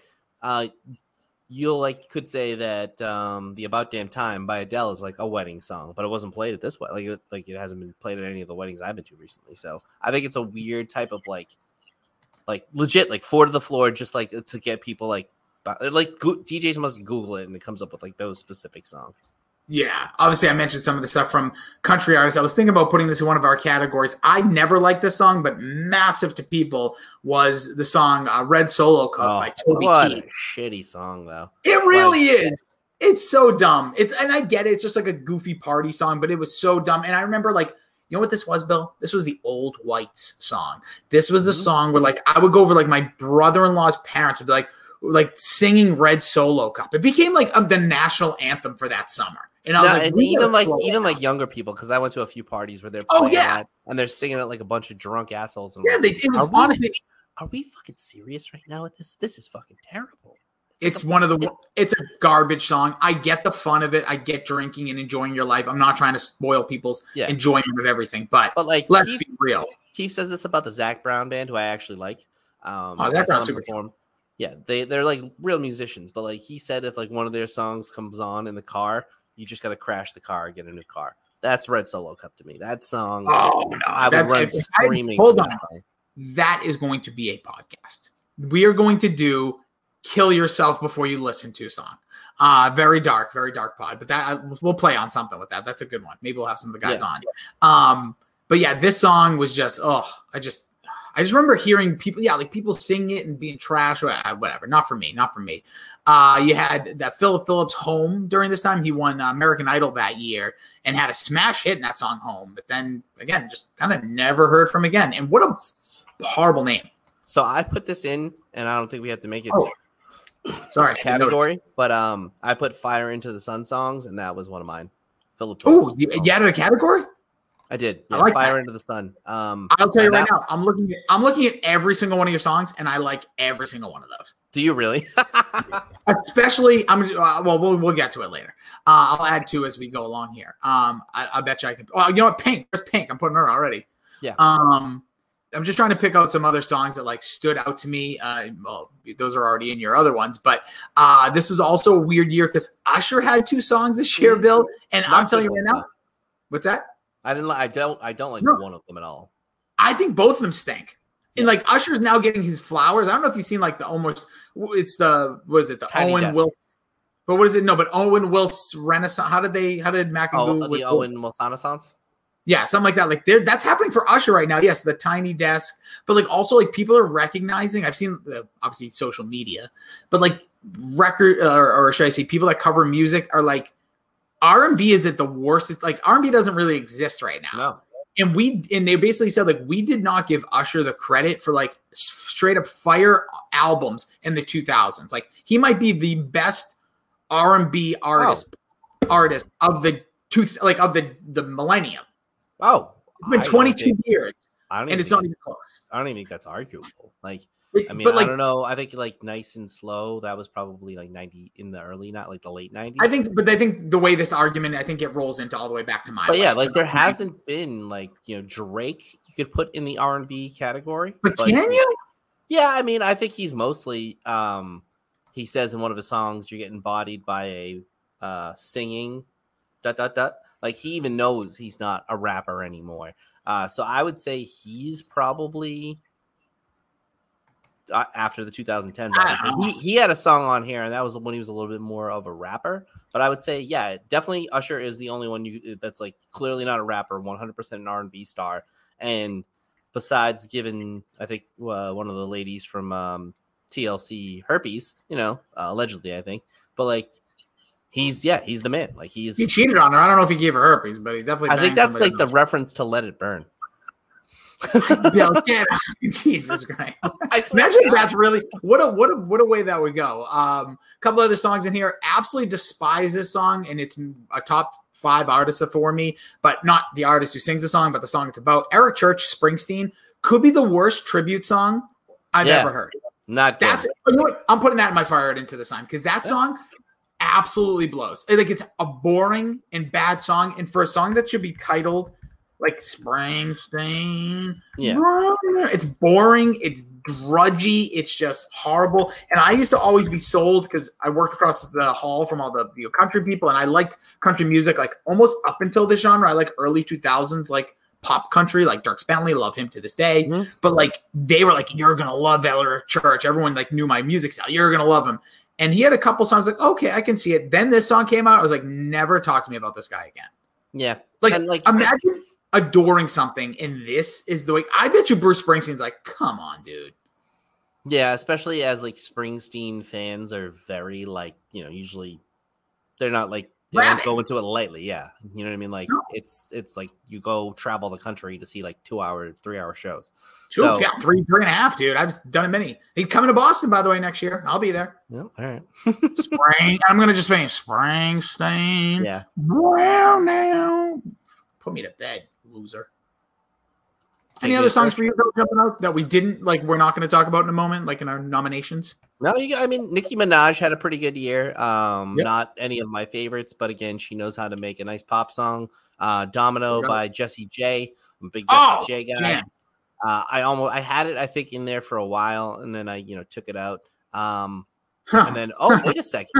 B: you'll could say that the "About Damn Time" by Adele is like a wedding song, but it wasn't played at this way. Like it hasn't been played at any of the weddings I've been to recently. So I think it's a weird type of like legit like four to the floor, just like to get people like DJs must Google it and it comes up with like those specific songs.
A: Yeah, obviously I mentioned some of the stuff from country artists. I was thinking about putting this in one of our categories. I never liked this song, but massive to people was the song "Red Solo Cup" by Toby Keith.
B: A shitty song though.
A: It really is. It's so dumb. And I get it. It's just like a goofy party song, but it was so dumb. And I remember you know what this was, Bill? This was the Old Whites song. This was the song where I would go over my brother-in-law's parents would be like singing "Red Solo Cup." It became the national anthem for that summer. And I was
B: and even younger people, because I went to a few parties where they're playing that and they're singing it like a bunch of drunk assholes. And
A: honestly,
B: are we fucking serious right now with this? This is fucking terrible.
A: It's a garbage song. I get the fun of it. I get drinking and enjoying your life. I'm not trying to spoil people's enjoyment of everything, but let's be real.
B: Keith says this about the Zach Brown band, who I actually like.
A: Zach Brown's super cool.
B: Yeah, they're like real musicians, but he said if one of their songs comes on in the car, you just got to crash the car and get a new car. That's Red Solo Cup to me. That song, I would run screaming.
A: Hold on. That is going to be a podcast. We are going to do "Kill Yourself Before You Listen to" song. Very dark pod, but that we'll play on something with that. That's a good one. Maybe we'll have some of the guys on. But yeah, this song was just, I just remember hearing people, people sing it and being trash, or whatever. Not for me. You had that Philip Phillips, "Home," during this time. He won American Idol that year and had a smash hit in that song, "Home." But then again, just kind of never heard from again. And what a horrible name.
B: So I put this in, and I don't think we have to make it
A: category,
B: but I put "Fire Into the Sun" songs, and that was one of mine. Philip.
A: Oh, you added a category?
B: I did.
A: Yeah, I like
B: "Fire
A: that.
B: Into the Sun."
A: I'll tell you right now, I'm looking at every single one of your songs, and I like every single one of those.
B: Do you really?
A: Especially, we'll get to it later. I'll add two as we go along here. I bet you I can. Oh, you know what? Pink. Where's Pink? I'm putting her already.
B: Yeah.
A: I'm just trying to pick out some other songs that stood out to me. Those are already in your other ones, but this was also a weird year because Usher had 2 songs this year, Bill. And I'm telling you right now, what's that?
B: I don't like one of them at all.
A: I think both of them stink. And Usher's now getting his flowers. I don't know if you've seen the
B: Tiny
A: Owen
B: Desk.
A: Wilson. But what is it? No, but Owen Wilson Renaissance. How did McAfee?
B: The Owen Wilson Renaissance?
A: Yeah, something like that. That's happening for Usher right now. Yes, the Tiny Desk, but also people are recognizing. I've seen obviously social media, but record or should I say, people that cover music are R&B is at the worst. It's R&B doesn't really exist right now.
B: No.
A: And they basically said we did not give Usher the credit for straight up fire albums in the 2000s. He might be the best R&B artist of the the millennium.
B: Oh,
A: it's been 22 years,
B: and
A: it's not even close.
B: I don't even think that's arguable. I
A: but
B: don't know. I think "Nice and Slow," that was probably 90 in the early, not the late 90s.
A: I think the way this argument, I think it rolls into all the way back to my.
B: But yeah, there hasn't been Drake you could put in the R&B category.
A: But can you?
B: Yeah, I think he's mostly. He says in one of his songs, "You're getting bodied by a singing." ... He even knows he's not a rapper anymore. So I would say he's probably after the 2010s. Obviously, he had a song on here, and that was when he was a little bit more of a rapper. But I would say, yeah, definitely Usher is the only one that's like clearly not a rapper, 100% an R&B star. And besides giving, I think one of the ladies from TLC herpes, allegedly, I think, but like he's the man. Like
A: He cheated on her. I don't know if he gave her herpes, but he definitely.
B: I think that's like the
A: else.
B: reference to Let It Burn.
A: Bill, get out. Jesus Christ! Imagine if that's really what a way that would go. A couple other songs in here. Absolutely despise this song, and it's a top 5 artist for me, but not the artist who sings the song, but the song it's about. Eric Church, Springsteen, could be the worst tribute song I've ever heard.
B: Not good.
A: You know what? I'm putting that in my fire into the sign because that song absolutely blows. Like it's a boring and bad song, and for a song that should be titled like Springsteen, it's boring, it's grudgy, it's just horrible. And I used to always be sold because I worked across the hall from all the country people, and I liked country music like almost up until this genre. I like early 2000s like pop country, like Dirk Bentley, love him to this day. Mm-hmm. But like they were like, you're gonna love Eric Church. Everyone like knew my music style. You're gonna love him. And he had a couple songs like, okay, I can see it. Then this song came out. I was like, never talk to me about this guy again.
B: Yeah.
A: Like imagine adoring something, and this is the way. I bet you Bruce Springsteen's like, come on, dude.
B: Yeah, especially as like Springsteen fans are very like, usually they're not like they don't go into it lightly. Yeah, you know what I mean. Like it's like you go travel the country to see like 3-hour shows.
A: 3.5, dude. I've done many. He's coming to Boston, by the way, next year. I'll be there.
B: Yep. All right.
A: I'm gonna just say Springsteen.
B: Yeah.
A: Well, now put me to bed, loser. Any other songs for you jumping out that we didn't like? We're not going to talk about in a moment, like in our nominations.
B: No, Nicki Minaj had a pretty good year. Not any of my favorites, but again, she knows how to make a nice pop song. Domino by Jessie J. I'm a big Jessie J guy.
A: Yeah.
B: I had it, I think, in there for a while, and then I took it out. And then wait a second,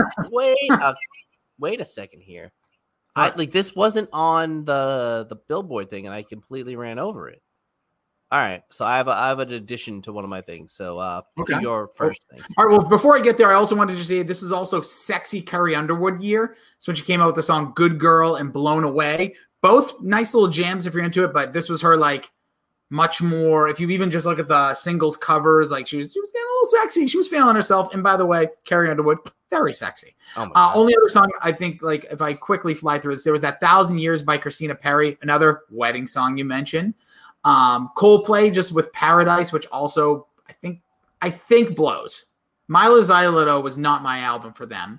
B: wait a second here. This wasn't on the Billboard thing, and I completely ran over it. All right, so I have an addition to one of my things. So do your first thing. All
A: right. Well, before I get there, I also wanted to say this is also sexy Carrie Underwood year. So when she came out with the song "Good Girl" and "Blown Away," both nice little jams if you're into it. But this was her like much more. If you even just look at the singles covers, like she was getting a little sexy. She was feeling herself. And by the way, Carrie Underwood, very sexy. Only other song I think, like if I quickly fly through this, there was that "1,000 Years" by Christina Perri, another wedding song you mentioned. Coldplay just with Paradise, which also I think blows. Milo Xyloto was not my album for them.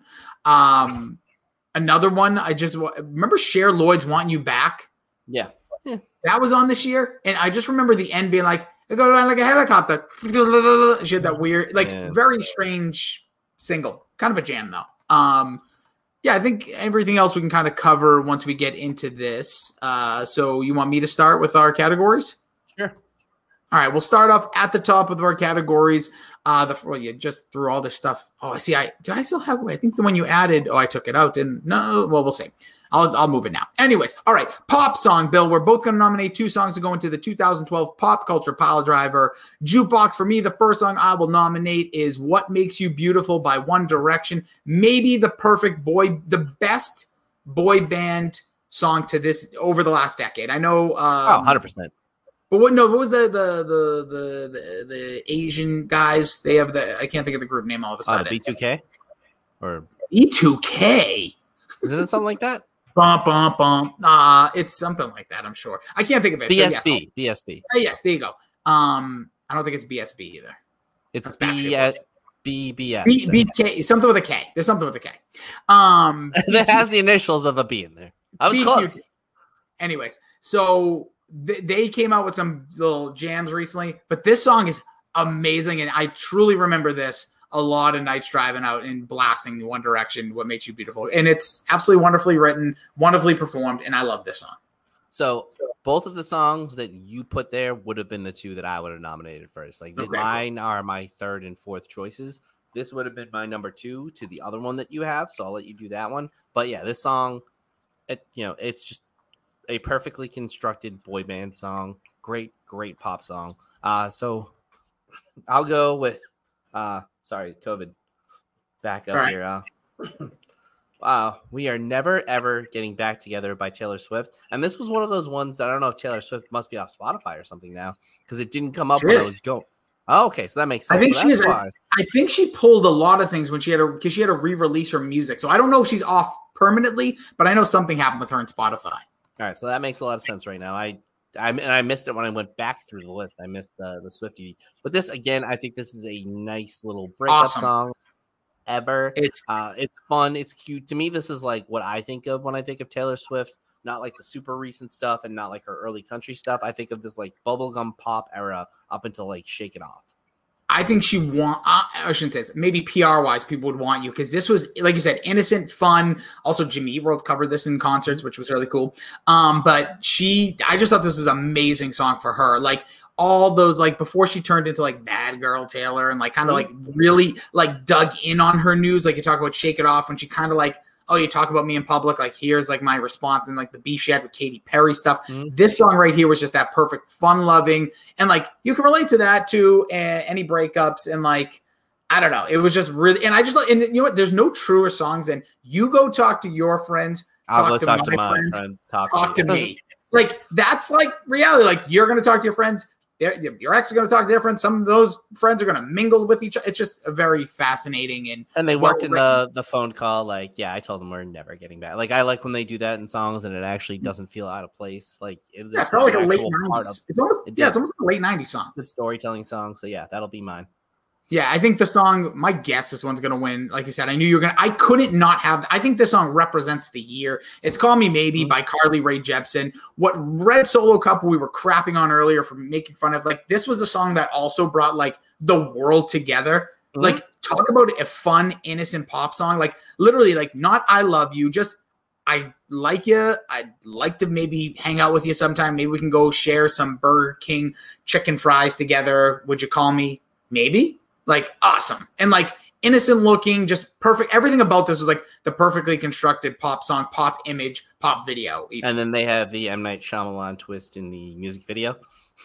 A: Another one I just remember Cher Lloyd's "Want You Back."
B: Yeah,
A: that was on this year, and I just remember the end being like, "I go down like a helicopter." She had that weird, very strange single, kind of a jam though. Yeah, I think everything else we can kind of cover once we get into this. So you want me to start with our categories?
B: Sure.
A: All right, we'll start off at the top of our categories. You just threw all this stuff. Oh, I see. Do I still have? I think the one you added. Oh, I took it out. Didn't? No. Well, we'll see. I'll move it now. Anyways, all right. Pop song, Bill. We're both going to nominate 2 songs to go into the 2012 Pop Culture Pile Driver Jukebox. For me, the first song I will nominate is "What Makes You Beautiful" by One Direction. Maybe the best boy band song to this over the last decade. I know.
B: 100%.
A: But what was the Asian guys? They have I can't think of the group name all of a sudden.
B: B2K or
A: B2K.
B: Isn't it something like that?
A: Bump, bump, bump. It's something like that, I'm sure. I can't think of it.
B: BSB.
A: So yes. BSB. Yes, there you go. I don't think it's BSB either.
B: It's BBS.
A: BK, something with a K. There's something with a K.
B: That has the initials of a B in there. I was close.
A: Anyways, so they came out with some little jams recently, but this song is amazing, and I truly remember this a lot of nights driving out and blasting One Direction, "What Makes You Beautiful." And it's absolutely wonderfully written, wonderfully performed, and I love this song.
B: So both of the songs that you put there would have been the 2 that I would have nominated first. Like mine are my 3rd and 4th choices. This would have been my number 2 to the other one that you have. So I'll let you do that one. But yeah, this song, it's just a perfectly constructed boy band song. Great, great pop song. So I'll go with Sorry, COVID. Back up
A: All right.
B: here. Wow, we are never ever getting back together by Taylor Swift, and this was one of those ones that I don't know if Taylor Swift must be off Spotify or something now because it didn't come up
A: She
B: when I
A: is.
B: was going. Oh, okay, so that makes sense.
A: I think
B: so
A: she
B: that's
A: is.
B: why.
A: I think she pulled a lot of things when she had because she had to re-release her music. So I don't know if she's off permanently, but I know something happened with her and Spotify.
B: All right, so that makes a lot of sense right now. I missed it when I went back through the list. I missed the Swiftie, but this again, I think this is a nice little breakup
A: Awesome.
B: song. Ever.
A: It's
B: It's fun. It's cute. To me, this is like what I think of when I think of Taylor Swift. Not like the super recent stuff and not like her early country stuff. I think of this like bubblegum pop era up until like Shake It Off.
A: I think she I shouldn't say this. Maybe PR wise, people would want you because this was, like you said, innocent, fun. Also, Jimmy Eat World covered this in concerts, which was really cool. But I just thought this was an amazing song for her. Like all those, like before she turned into like bad girl Taylor and like kind of like really like dug in on her news. Like you talk about Shake It Off when she kind of like, oh, you talk about me in public, like here's like my response, and like the beef she had with Katy Perry stuff. This song right here was just that perfect, fun-loving, and like you can relate to that to any breakups, and like I don't know, it was just really, and I just and you know what? There's no truer songs than you go talk to your friends,
B: I'll go
A: talk
B: talk to my friends,
A: talk to me. Like that's like reality. Like you're gonna talk to your friends. Your ex is going to talk to their friends. Some of those friends are going to mingle with each other. It's just a very fascinating
B: and they worked in the phone call. Like, yeah, I told them we're never getting back. Like, I like when they do that in songs and it actually doesn't feel out of place. Like,
A: it felt like a late 90s. It's almost like a late 90s song.
B: Good storytelling song. So yeah, that'll be mine.
A: Yeah, I think the song, my guess this one's going to win. Like you said, I knew you were going to, I couldn't not have, I think this song represents the year. It's Call Me Maybe by Carly Rae Jepsen. What Red Solo Couple we were crapping on earlier for making fun of, like this was the song that also brought like the world together. Like talk about a fun, innocent pop song. Like literally like not I love you, just I like you. I'd like to maybe hang out with you sometime. Maybe we can go share some Burger King chicken fries together. Would you call me? Maybe. Like awesome and like innocent looking, just perfect. Everything about this was like the perfectly constructed pop song, pop image, pop video. Even.
B: And then they have the M. Night Shyamalan twist in the music video.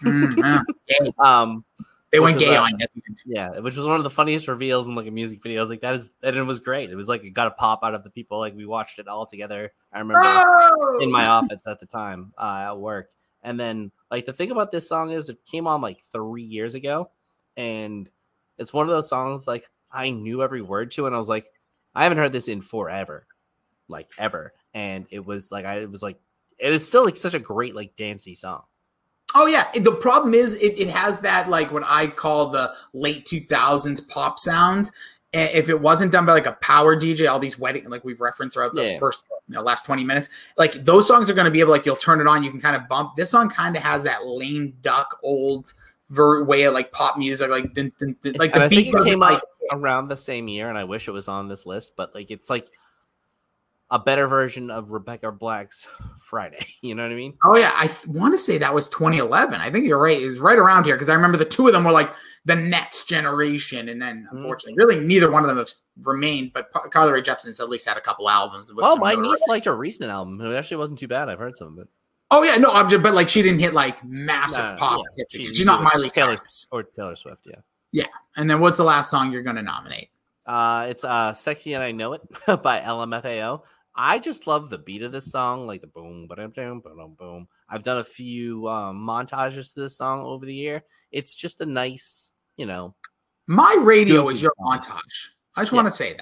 A: They went gay on it.
B: Yeah, which was one of the funniest reveals in like a music video. I was like, and it was great. It was like it got a pop out of the people. Like we watched it all together. I remember in my office at the time at work. And then like the thing about this song is it came on like 3 years ago, and it's one of those songs like I knew every word to, and I was like, I haven't heard this in forever, like ever. And it was like and it's still like such a great like dancey song.
A: Oh yeah, the problem is it has that like what I call the late 2000s pop sound. And if it wasn't done by like a power DJ, all these wedding like we've referenced throughout the first last 20 minutes, like those songs are going to be able like you'll turn it on, you can kind of bump. This song kind of has that lame duck old way of like pop music, like dun, dun, dun, like the
B: I
A: beat
B: think it came
A: like,
B: out around the same year, and I wish it was on this list, but like it's like a better version of Rebecca Black's Friday. You know what I mean?
A: Oh yeah, I want to say that was 2011. I think you're right. It was right around here because I remember the two of them were like the next generation, and then unfortunately, really neither one of them have remained. But Carly Rae Jepsen's at least had a couple albums.
B: Oh, my niece liked her recent album. It actually wasn't too bad. I've heard some of it.
A: Oh yeah, no, but like she didn't hit like massive pop hits. She's not Miley Cyrus
B: or Taylor Swift.
A: Yeah. And then what's the last song you're going to nominate?
B: It's "Sexy and I Know It" by LMFAO. I just love the beat of this song, like the boom, boom, boom, boom, boom. I've done a few montages to this song over the year. It's just a nice,
A: My radio is your montage. I just want to say that.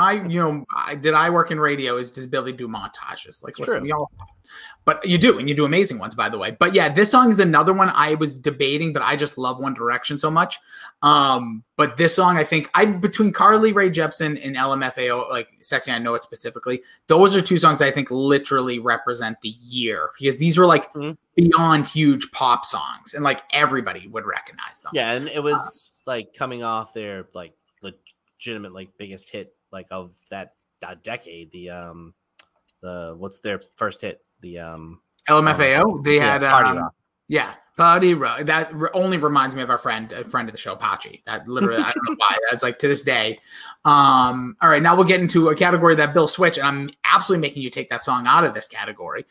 A: Did I work in radio? Is his ability to do montages? Like, listen, we all, but you do, and you do amazing ones, by the way. But yeah, this song is another one I was debating, but I just love One Direction so much. But this song, I think, between Carly Rae Jepsen and LMFAO, like "Sexy," I Know It specifically. Those are two songs I think literally represent the year because these were like beyond huge pop songs, and like everybody would recognize them.
B: Yeah, and it was like coming off their like legitimate like biggest hit like of that decade. The what's their first hit? The
A: LMFAO. They had
B: Party Rock.
A: Yeah, Buddy Rock. Only reminds me of a friend of the show, Pachi. That literally, I don't know why. That's like to this day. All right, now we'll get into a category that Bill switched, and I'm absolutely making you take that song out of this category.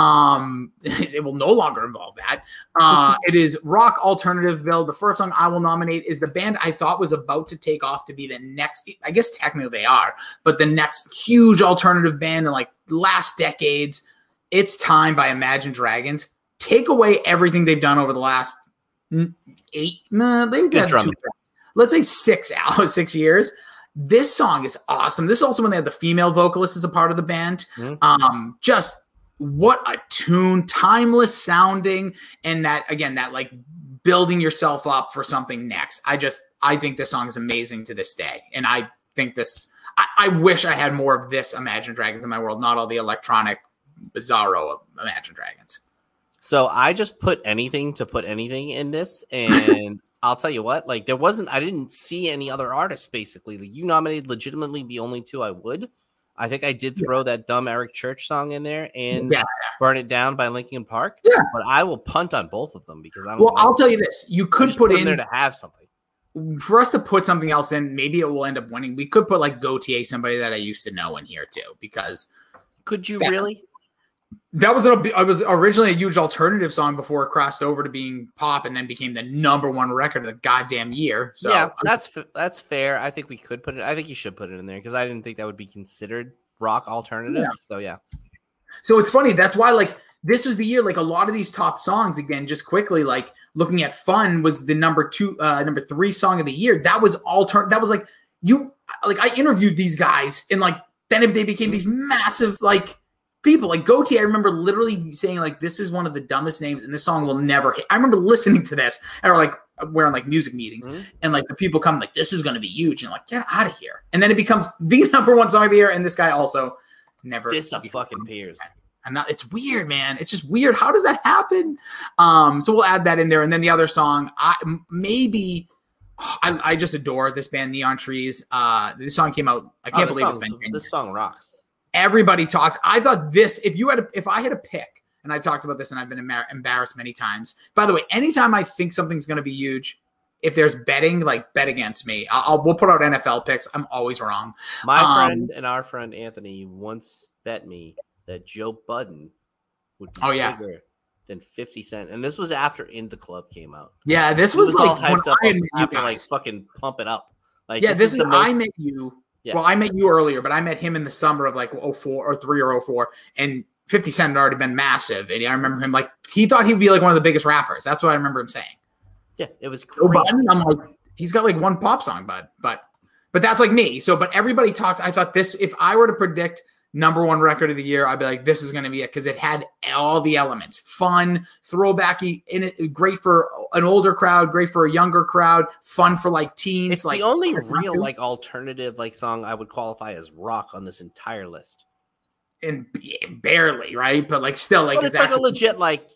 A: It will no longer involve that. It is rock alternative, Bill. The first song I will nominate is the band I thought was about to take off to be the next, I guess technically they are, but the next huge alternative band in like last decades. It's Time by Imagine Dragons. Take away everything they've done over the last 8, they've done let's say 6 years. This song is awesome. This is also when they had the female vocalist as a part of the band. Mm-hmm. Just what a tune, timeless sounding, and that like building yourself up for something next. I think this song is amazing to this day, and I think I wish I had more of this Imagine Dragons in my world, not all the electronic bizarro Imagine Dragons.
B: So I just put anything in this, and I'll tell you what, like I didn't see any other artists basically. Like, you nominated legitimately the only two I would. I think I did throw that dumb Eric Church song in there and Burn It Down by Linkin Park. Yeah. But I will punt on both of them because I don't.
A: Well, I'll tell you this: you could put in
B: there to have something.
A: For us to put something else in, maybe it will end up winning. We could put like Gautier, somebody that I used to know, in here too, because
B: could you really?
A: That was originally a huge alternative song before it crossed over to being pop and then became the #1 record of the goddamn year. So
B: yeah, that's fair. I think we could put it. I think you should put it in there because I didn't think that would be considered rock alternative. Yeah. So yeah.
A: So it's funny. That's why like this was the year. Like a lot of these top songs, again, just quickly, like looking at Fun was the number 3 song of the year. That was that was like I interviewed these guys and like then if they became these massive like people like Gautier, I remember literally saying like, this is one of the dumbest names and this song will never hit. I remember listening to this or like we're in like music meetings and like the people come like, this is going to be huge. And like, get out of here. And then it becomes the #1 song of the year. And this guy also never.
B: Fucking peers.
A: It's weird, man. It's just weird. How does that happen? So we'll add that in there. And then the other song, I just adore this band, Neon Trees. This song came out. I can't believe it's been 10 years.
B: This song rocks.
A: Everybody talks. I thought this, if I had a pick, and I talked about this and I've been embarrassed many times. By the way, anytime I think something's going to be huge, if there's betting, like bet against me. We'll put out NFL picks. I'm always wrong.
B: My friend and our friend Anthony once bet me that Joe Budden would be bigger than 50 Cent. And this was after In the Club came out.
A: Yeah, this was like
B: all hyped up after like fucking Pump It Up. Like
A: this is I met you. Yeah. Well, I met you earlier, but I met him in the summer of like 04 or 3 or 04, and 50 Cent had already been massive. And I remember him like he thought he'd be like one of the biggest rappers. That's what I remember him saying.
B: Yeah, it was crazy.
A: I'm like, he's got like one pop song, but that's like me. So, but everybody talks. I thought this, if I were to predict #1 record of the year, I'd be like, this is going to be it because it had all the elements: fun, throwbacky, in it, great for an older crowd, great for a younger crowd, fun for like teens.
B: It's like the only real like alternative like song I would qualify as rock on this entire list.
A: And barely, right? But like still, like
B: it's like a legit like.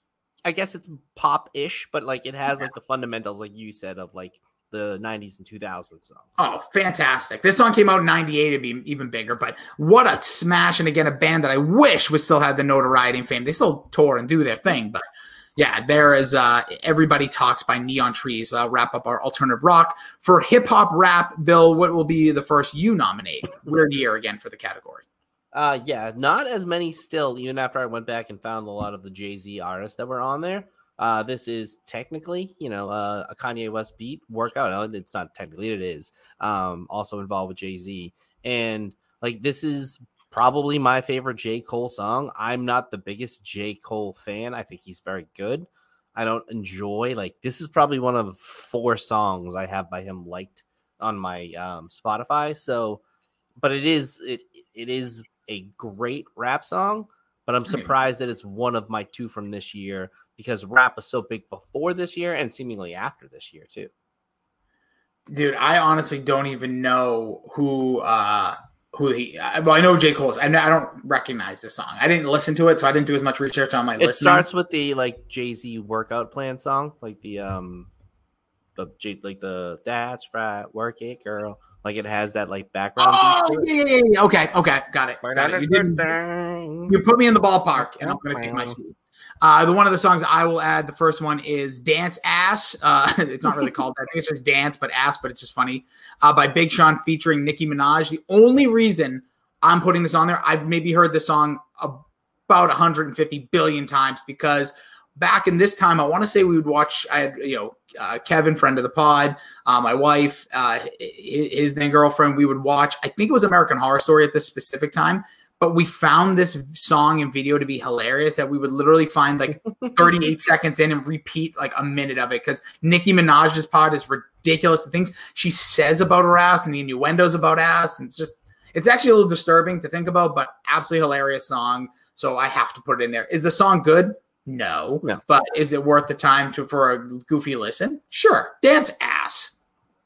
B: I guess it's pop-ish, but like it has like the fundamentals, like you said, of like the 90s and 2000s songs.
A: Oh, fantastic. This song came out in 98. It'd be even bigger, but what a smash. And again, a band that I wish would still have the notoriety and fame. They still tour and do their thing, but yeah, there is Everybody Talks by Neon Trees. I'll wrap up our alternative rock. For hip-hop rap, Bill, what will be the first you nominate? Weird year again for the category.
B: Yeah, not as many still, even after I went back and found a lot of the Jay-Z artists that were on there. This is technically, a Kanye West beat workout. It's not technically, it is also involved with Jay-Z. And like, this is probably my favorite J. Cole song. I'm not the biggest J. Cole fan. I think he's very good. I don't enjoy, this is probably one of 4 songs I have by him liked on my Spotify. So, but it is a great rap song, but I'm surprised that it's one of my 2 from this year because rap was so big before this year and seemingly after this year too.
A: Dude, I honestly don't even know who he. Well, I know J. Cole's. I don't recognize this song. I didn't listen to it, so I didn't do as much research on my list.
B: It starts with the Jay-Z workout plan song, the that's right, work it, girl. Like it has that like background.
A: Oh, yeah. Okay, got it. You put me in the ballpark, and I'm going to take my seat. The one of the songs I will add, the first one is Dance Ass. It's not really called that. I think it's just Dance, but Ass, but it's just funny. By Big Sean featuring Nicki Minaj. The only reason I'm putting this on there, I've maybe heard this song about 150 billion times because back in this time, I want to say we would watch, I had, Kevin, friend of the pod, my wife, his then girlfriend, we would watch, I think it was American Horror Story at this specific time. But we found this song and video to be hilarious that we would literally find like 38 seconds in and repeat like a minute of it because Nicki Minaj's pod is ridiculous. The things she says about her ass and the innuendos about ass. And it's actually a little disturbing to think about, but absolutely hilarious song. So I have to put it in there. Is the song good? No. But is it worth the time for a goofy listen? Sure. Dance Ass.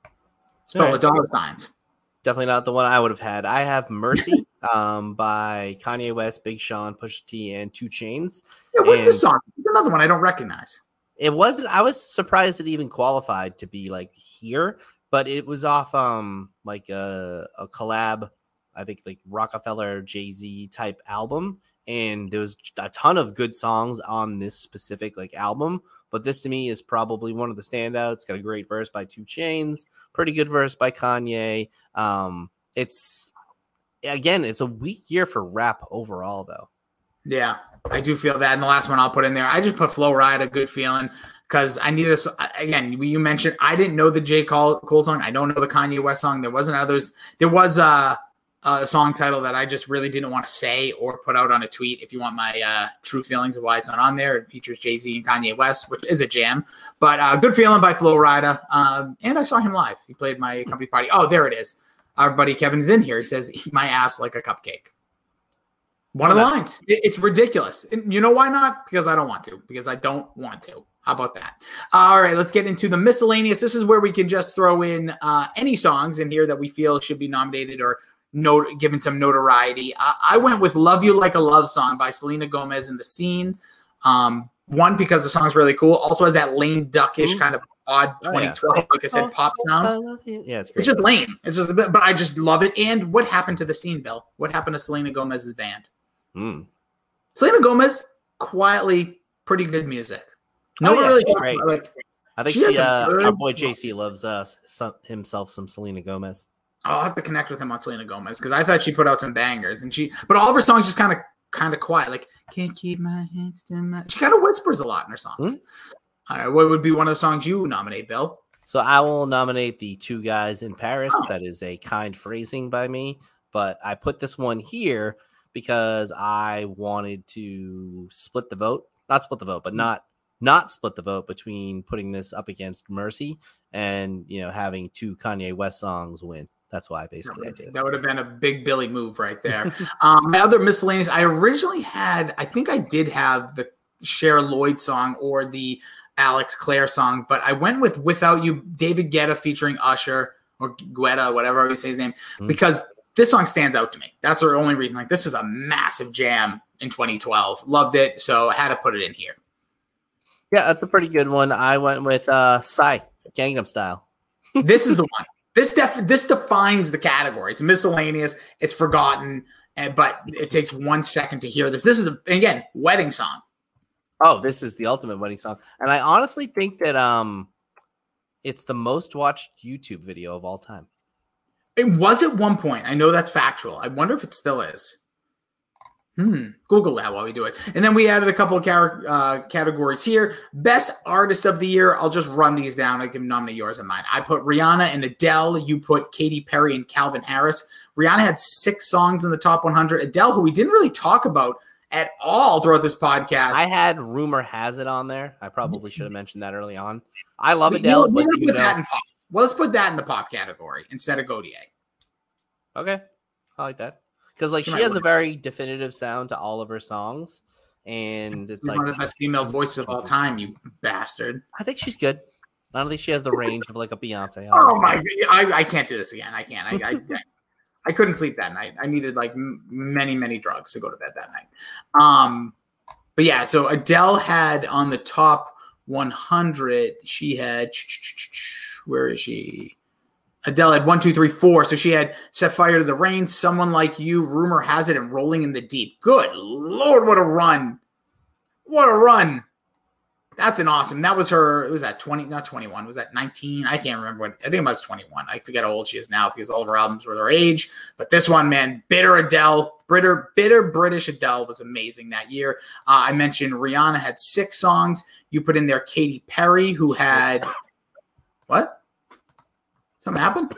A: Spell with dollar signs.
B: Definitely not the one I would have had. I have Mercy by Kanye West, Big Sean, Pusha T, and 2 Chainz.
A: Yeah, what's the song? It's another one I don't recognize.
B: It wasn't. I was surprised it even qualified to be like here, but it was off like a collab, I think like Rockefeller Jay-Z type album, and there was a ton of good songs on this specific like album. But this to me is probably one of the standouts. Got a great verse by 2 Chainz, pretty good verse by Kanye. It's a weak year for rap overall, though.
A: Yeah, I do feel that. And the last one I'll put in there, I just put Flo Rida, Good Feeling, because I need this. Again, you mentioned I didn't know the J. Cole song. I don't know the Kanye West song. There wasn't others. There was a song title that I just really didn't want to say or put out on a tweet. If you want my true feelings of why it's not on there, it features Jay-Z and Kanye West, which is a jam. But Good Feeling by Flo Rida. And I saw him live. He played my company party. Oh, there it is. Our buddy Kevin's in here. He says, "Eat my ass like a cupcake." One of the lines. It's ridiculous. And you know why not? Because I don't want to. Because I don't want to. How about that? All right, let's get into the miscellaneous. This is where we can just throw in any songs in here that we feel should be nominated or given some notoriety. I went with Love You Like a Love Song by Selena Gomez and The Scene. One, because the song's really cool. Also has that lame duckish kind of odd 2012, like I said, pop sound.
B: Yeah, it's great.
A: It's just lame. It's just a bit, but I just love it. And what happened to The Scene, Bill? What happened to Selena Gomez's band? Selena Gomez, quietly pretty good music. No one really
B: great. I think our boy JC loves himself some Selena Gomez.
A: I'll have to connect with him on Selena Gomez because I thought she put out some bangers, but all of her songs just kind of quiet. Like can't keep my hands to my. She kind of whispers a lot in her songs. All right, what would be one of the songs you nominate, Bill?
B: So I will nominate the 2 Guys in Paris. That is a kind phrasing by me, but I put this one here because I wanted to split the vote. Not split the vote, but not split the vote between putting this up against Mercy and having 2 Kanye West songs win. That's why basically I did.
A: That would have been a big Billy move right there. My other miscellaneous, I originally had, I think I did have the Cher Lloyd song or the Alex Clare song, but I went with Without You, David Guetta featuring Usher or Guetta, whatever you say his name, because this song stands out to me. That's the only reason. Like this was a massive jam in 2012. Loved it, so I had to put it in here.
B: Yeah, that's a pretty good one. I went with Psy, Gangnam Style.
A: This is the one. This defines the category. It's miscellaneous. It's forgotten, but it takes 1 second to hear this. This is again wedding song.
B: Oh, this is the ultimate wedding song, and I honestly think that it's the most watched YouTube video of all time.
A: It was at one point. I know that's factual. I wonder if it still is. Google that while we do it. And then we added a couple of categories here. Best Artist of the Year. I'll just run these down. I can nominate yours and mine. I put Rihanna and Adele. You put Katy Perry and Calvin Harris. Rihanna had 6 songs in the top 100. Adele, who we didn't really talk about at all throughout this podcast.
B: I had Rumor Has It on there. I probably should have mentioned that early on. I love Adele. But
A: put that in pop. Well, let's put that in the pop category instead of Godier.
B: Okay. I like that. Because she has a very definitive sound to all of her songs, and it's
A: one of the best female voices of all time. You bastard!
B: I think she's good. I don't think she has the range of like a Beyonce.
A: Oh my god! I can't do this again. I can't. I couldn't sleep that night. I needed like many drugs to go to bed that night. But yeah, so Adele had on the top 100. She had where is she? Adele had 1, 2, 3, 4. So she had Set Fire to the Rain, Someone Like You, Rumor Has It, and Rolling in the Deep. Good Lord, what a run. What a run. That's an awesome. That was her. It was that 20, not 21. Was that 19? I can't remember what. I think it was 21. I forget how old she is now because all of her albums were their age. But this one, man, bitter Adele, bitter British Adele was amazing that year. I mentioned Rihanna had 6 songs. You put in there Katy Perry, who had what? Something happened?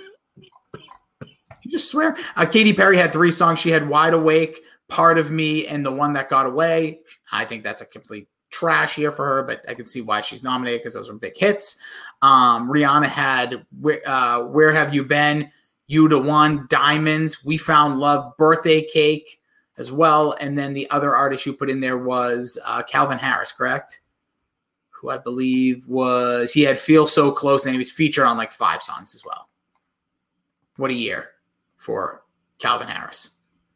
A: You just swear? Katy Perry had 3 songs. She had Wide Awake, Part of Me, and The One That Got Away. I think that's a complete trash year for her, but I can see why she's nominated because those were big hits. Rihanna had Where Have You Been, You the One, Diamonds, We Found Love, Birthday Cake as well. And then the other artist you put in there was Calvin Harris, correct? Who I believe he had Feel So Close, and he was featured on like 5 songs as well. What a year for Calvin Harris.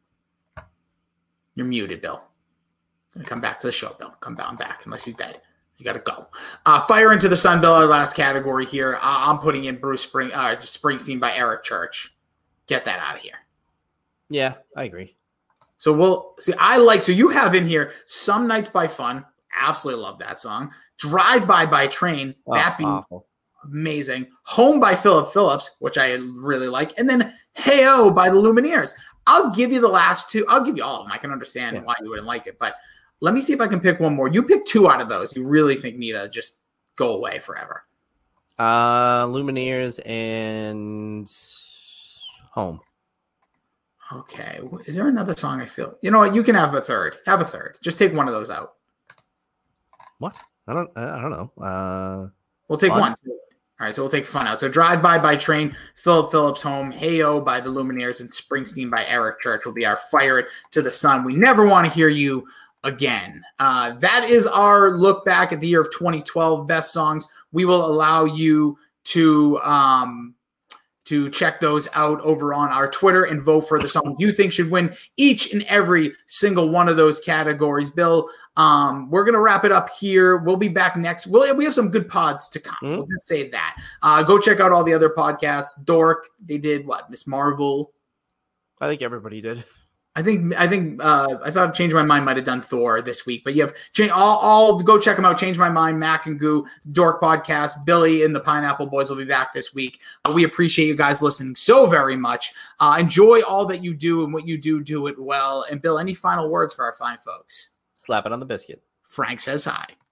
A: You're muted, Bill. I'm going to come back to the show, Bill. I'm back unless he's dead. You got to go. Fire Into the Sun, Bill, our last category here. I'm putting in Springsteen by Eric Church. Get that out of here.
B: Yeah, I agree.
A: So so you have in here Some Nights by Fun. Absolutely love that song. Drive By Train. That be
B: awful.
A: Amazing. Home by Philip Phillips, which I really like. And then Hey-O by the Lumineers. I'll give you the last 2. I'll give you all of them. I can understand why you wouldn't like it, but let me see if I can pick one more. You pick 2 out of those. You really think need to just go away forever.
B: Lumineers and Home.
A: Okay. Is there another song I feel? You know what? You can have a third. Have a third. Just take one of those out.
B: What? I don't know.
A: We'll take
B: Fun?
A: one. All right, so we'll take Fun out. So Drive By Train, Philip Phillips, Home, Hey-O by the Lumineers, and Springsteen by Eric Church will be our Fire It to the Sun. We never want to hear you again. That is our look back at the year of 2012 best songs. We will allow you to check those out over on our Twitter and vote for the songs you think should win each and every single one of those categories. Bill, we're going to wrap it up here. We'll be back next. We have some good pods to come. We'll just say that. Go check out all the other podcasts. Dork, they did what? Miss Marvel.
B: I think everybody did.
A: I thought Change My Mind might have done Thor this week, but you have all go check them out. Change My Mind, Mac and Goo, Dork Podcast, Billy and the Pineapple Boys will be back this week. But we appreciate you guys listening so very much. Enjoy all that you do, and what you do it well. And Bill, any final words for our fine folks?
B: Slap it on the biscuit.
A: Frank says hi.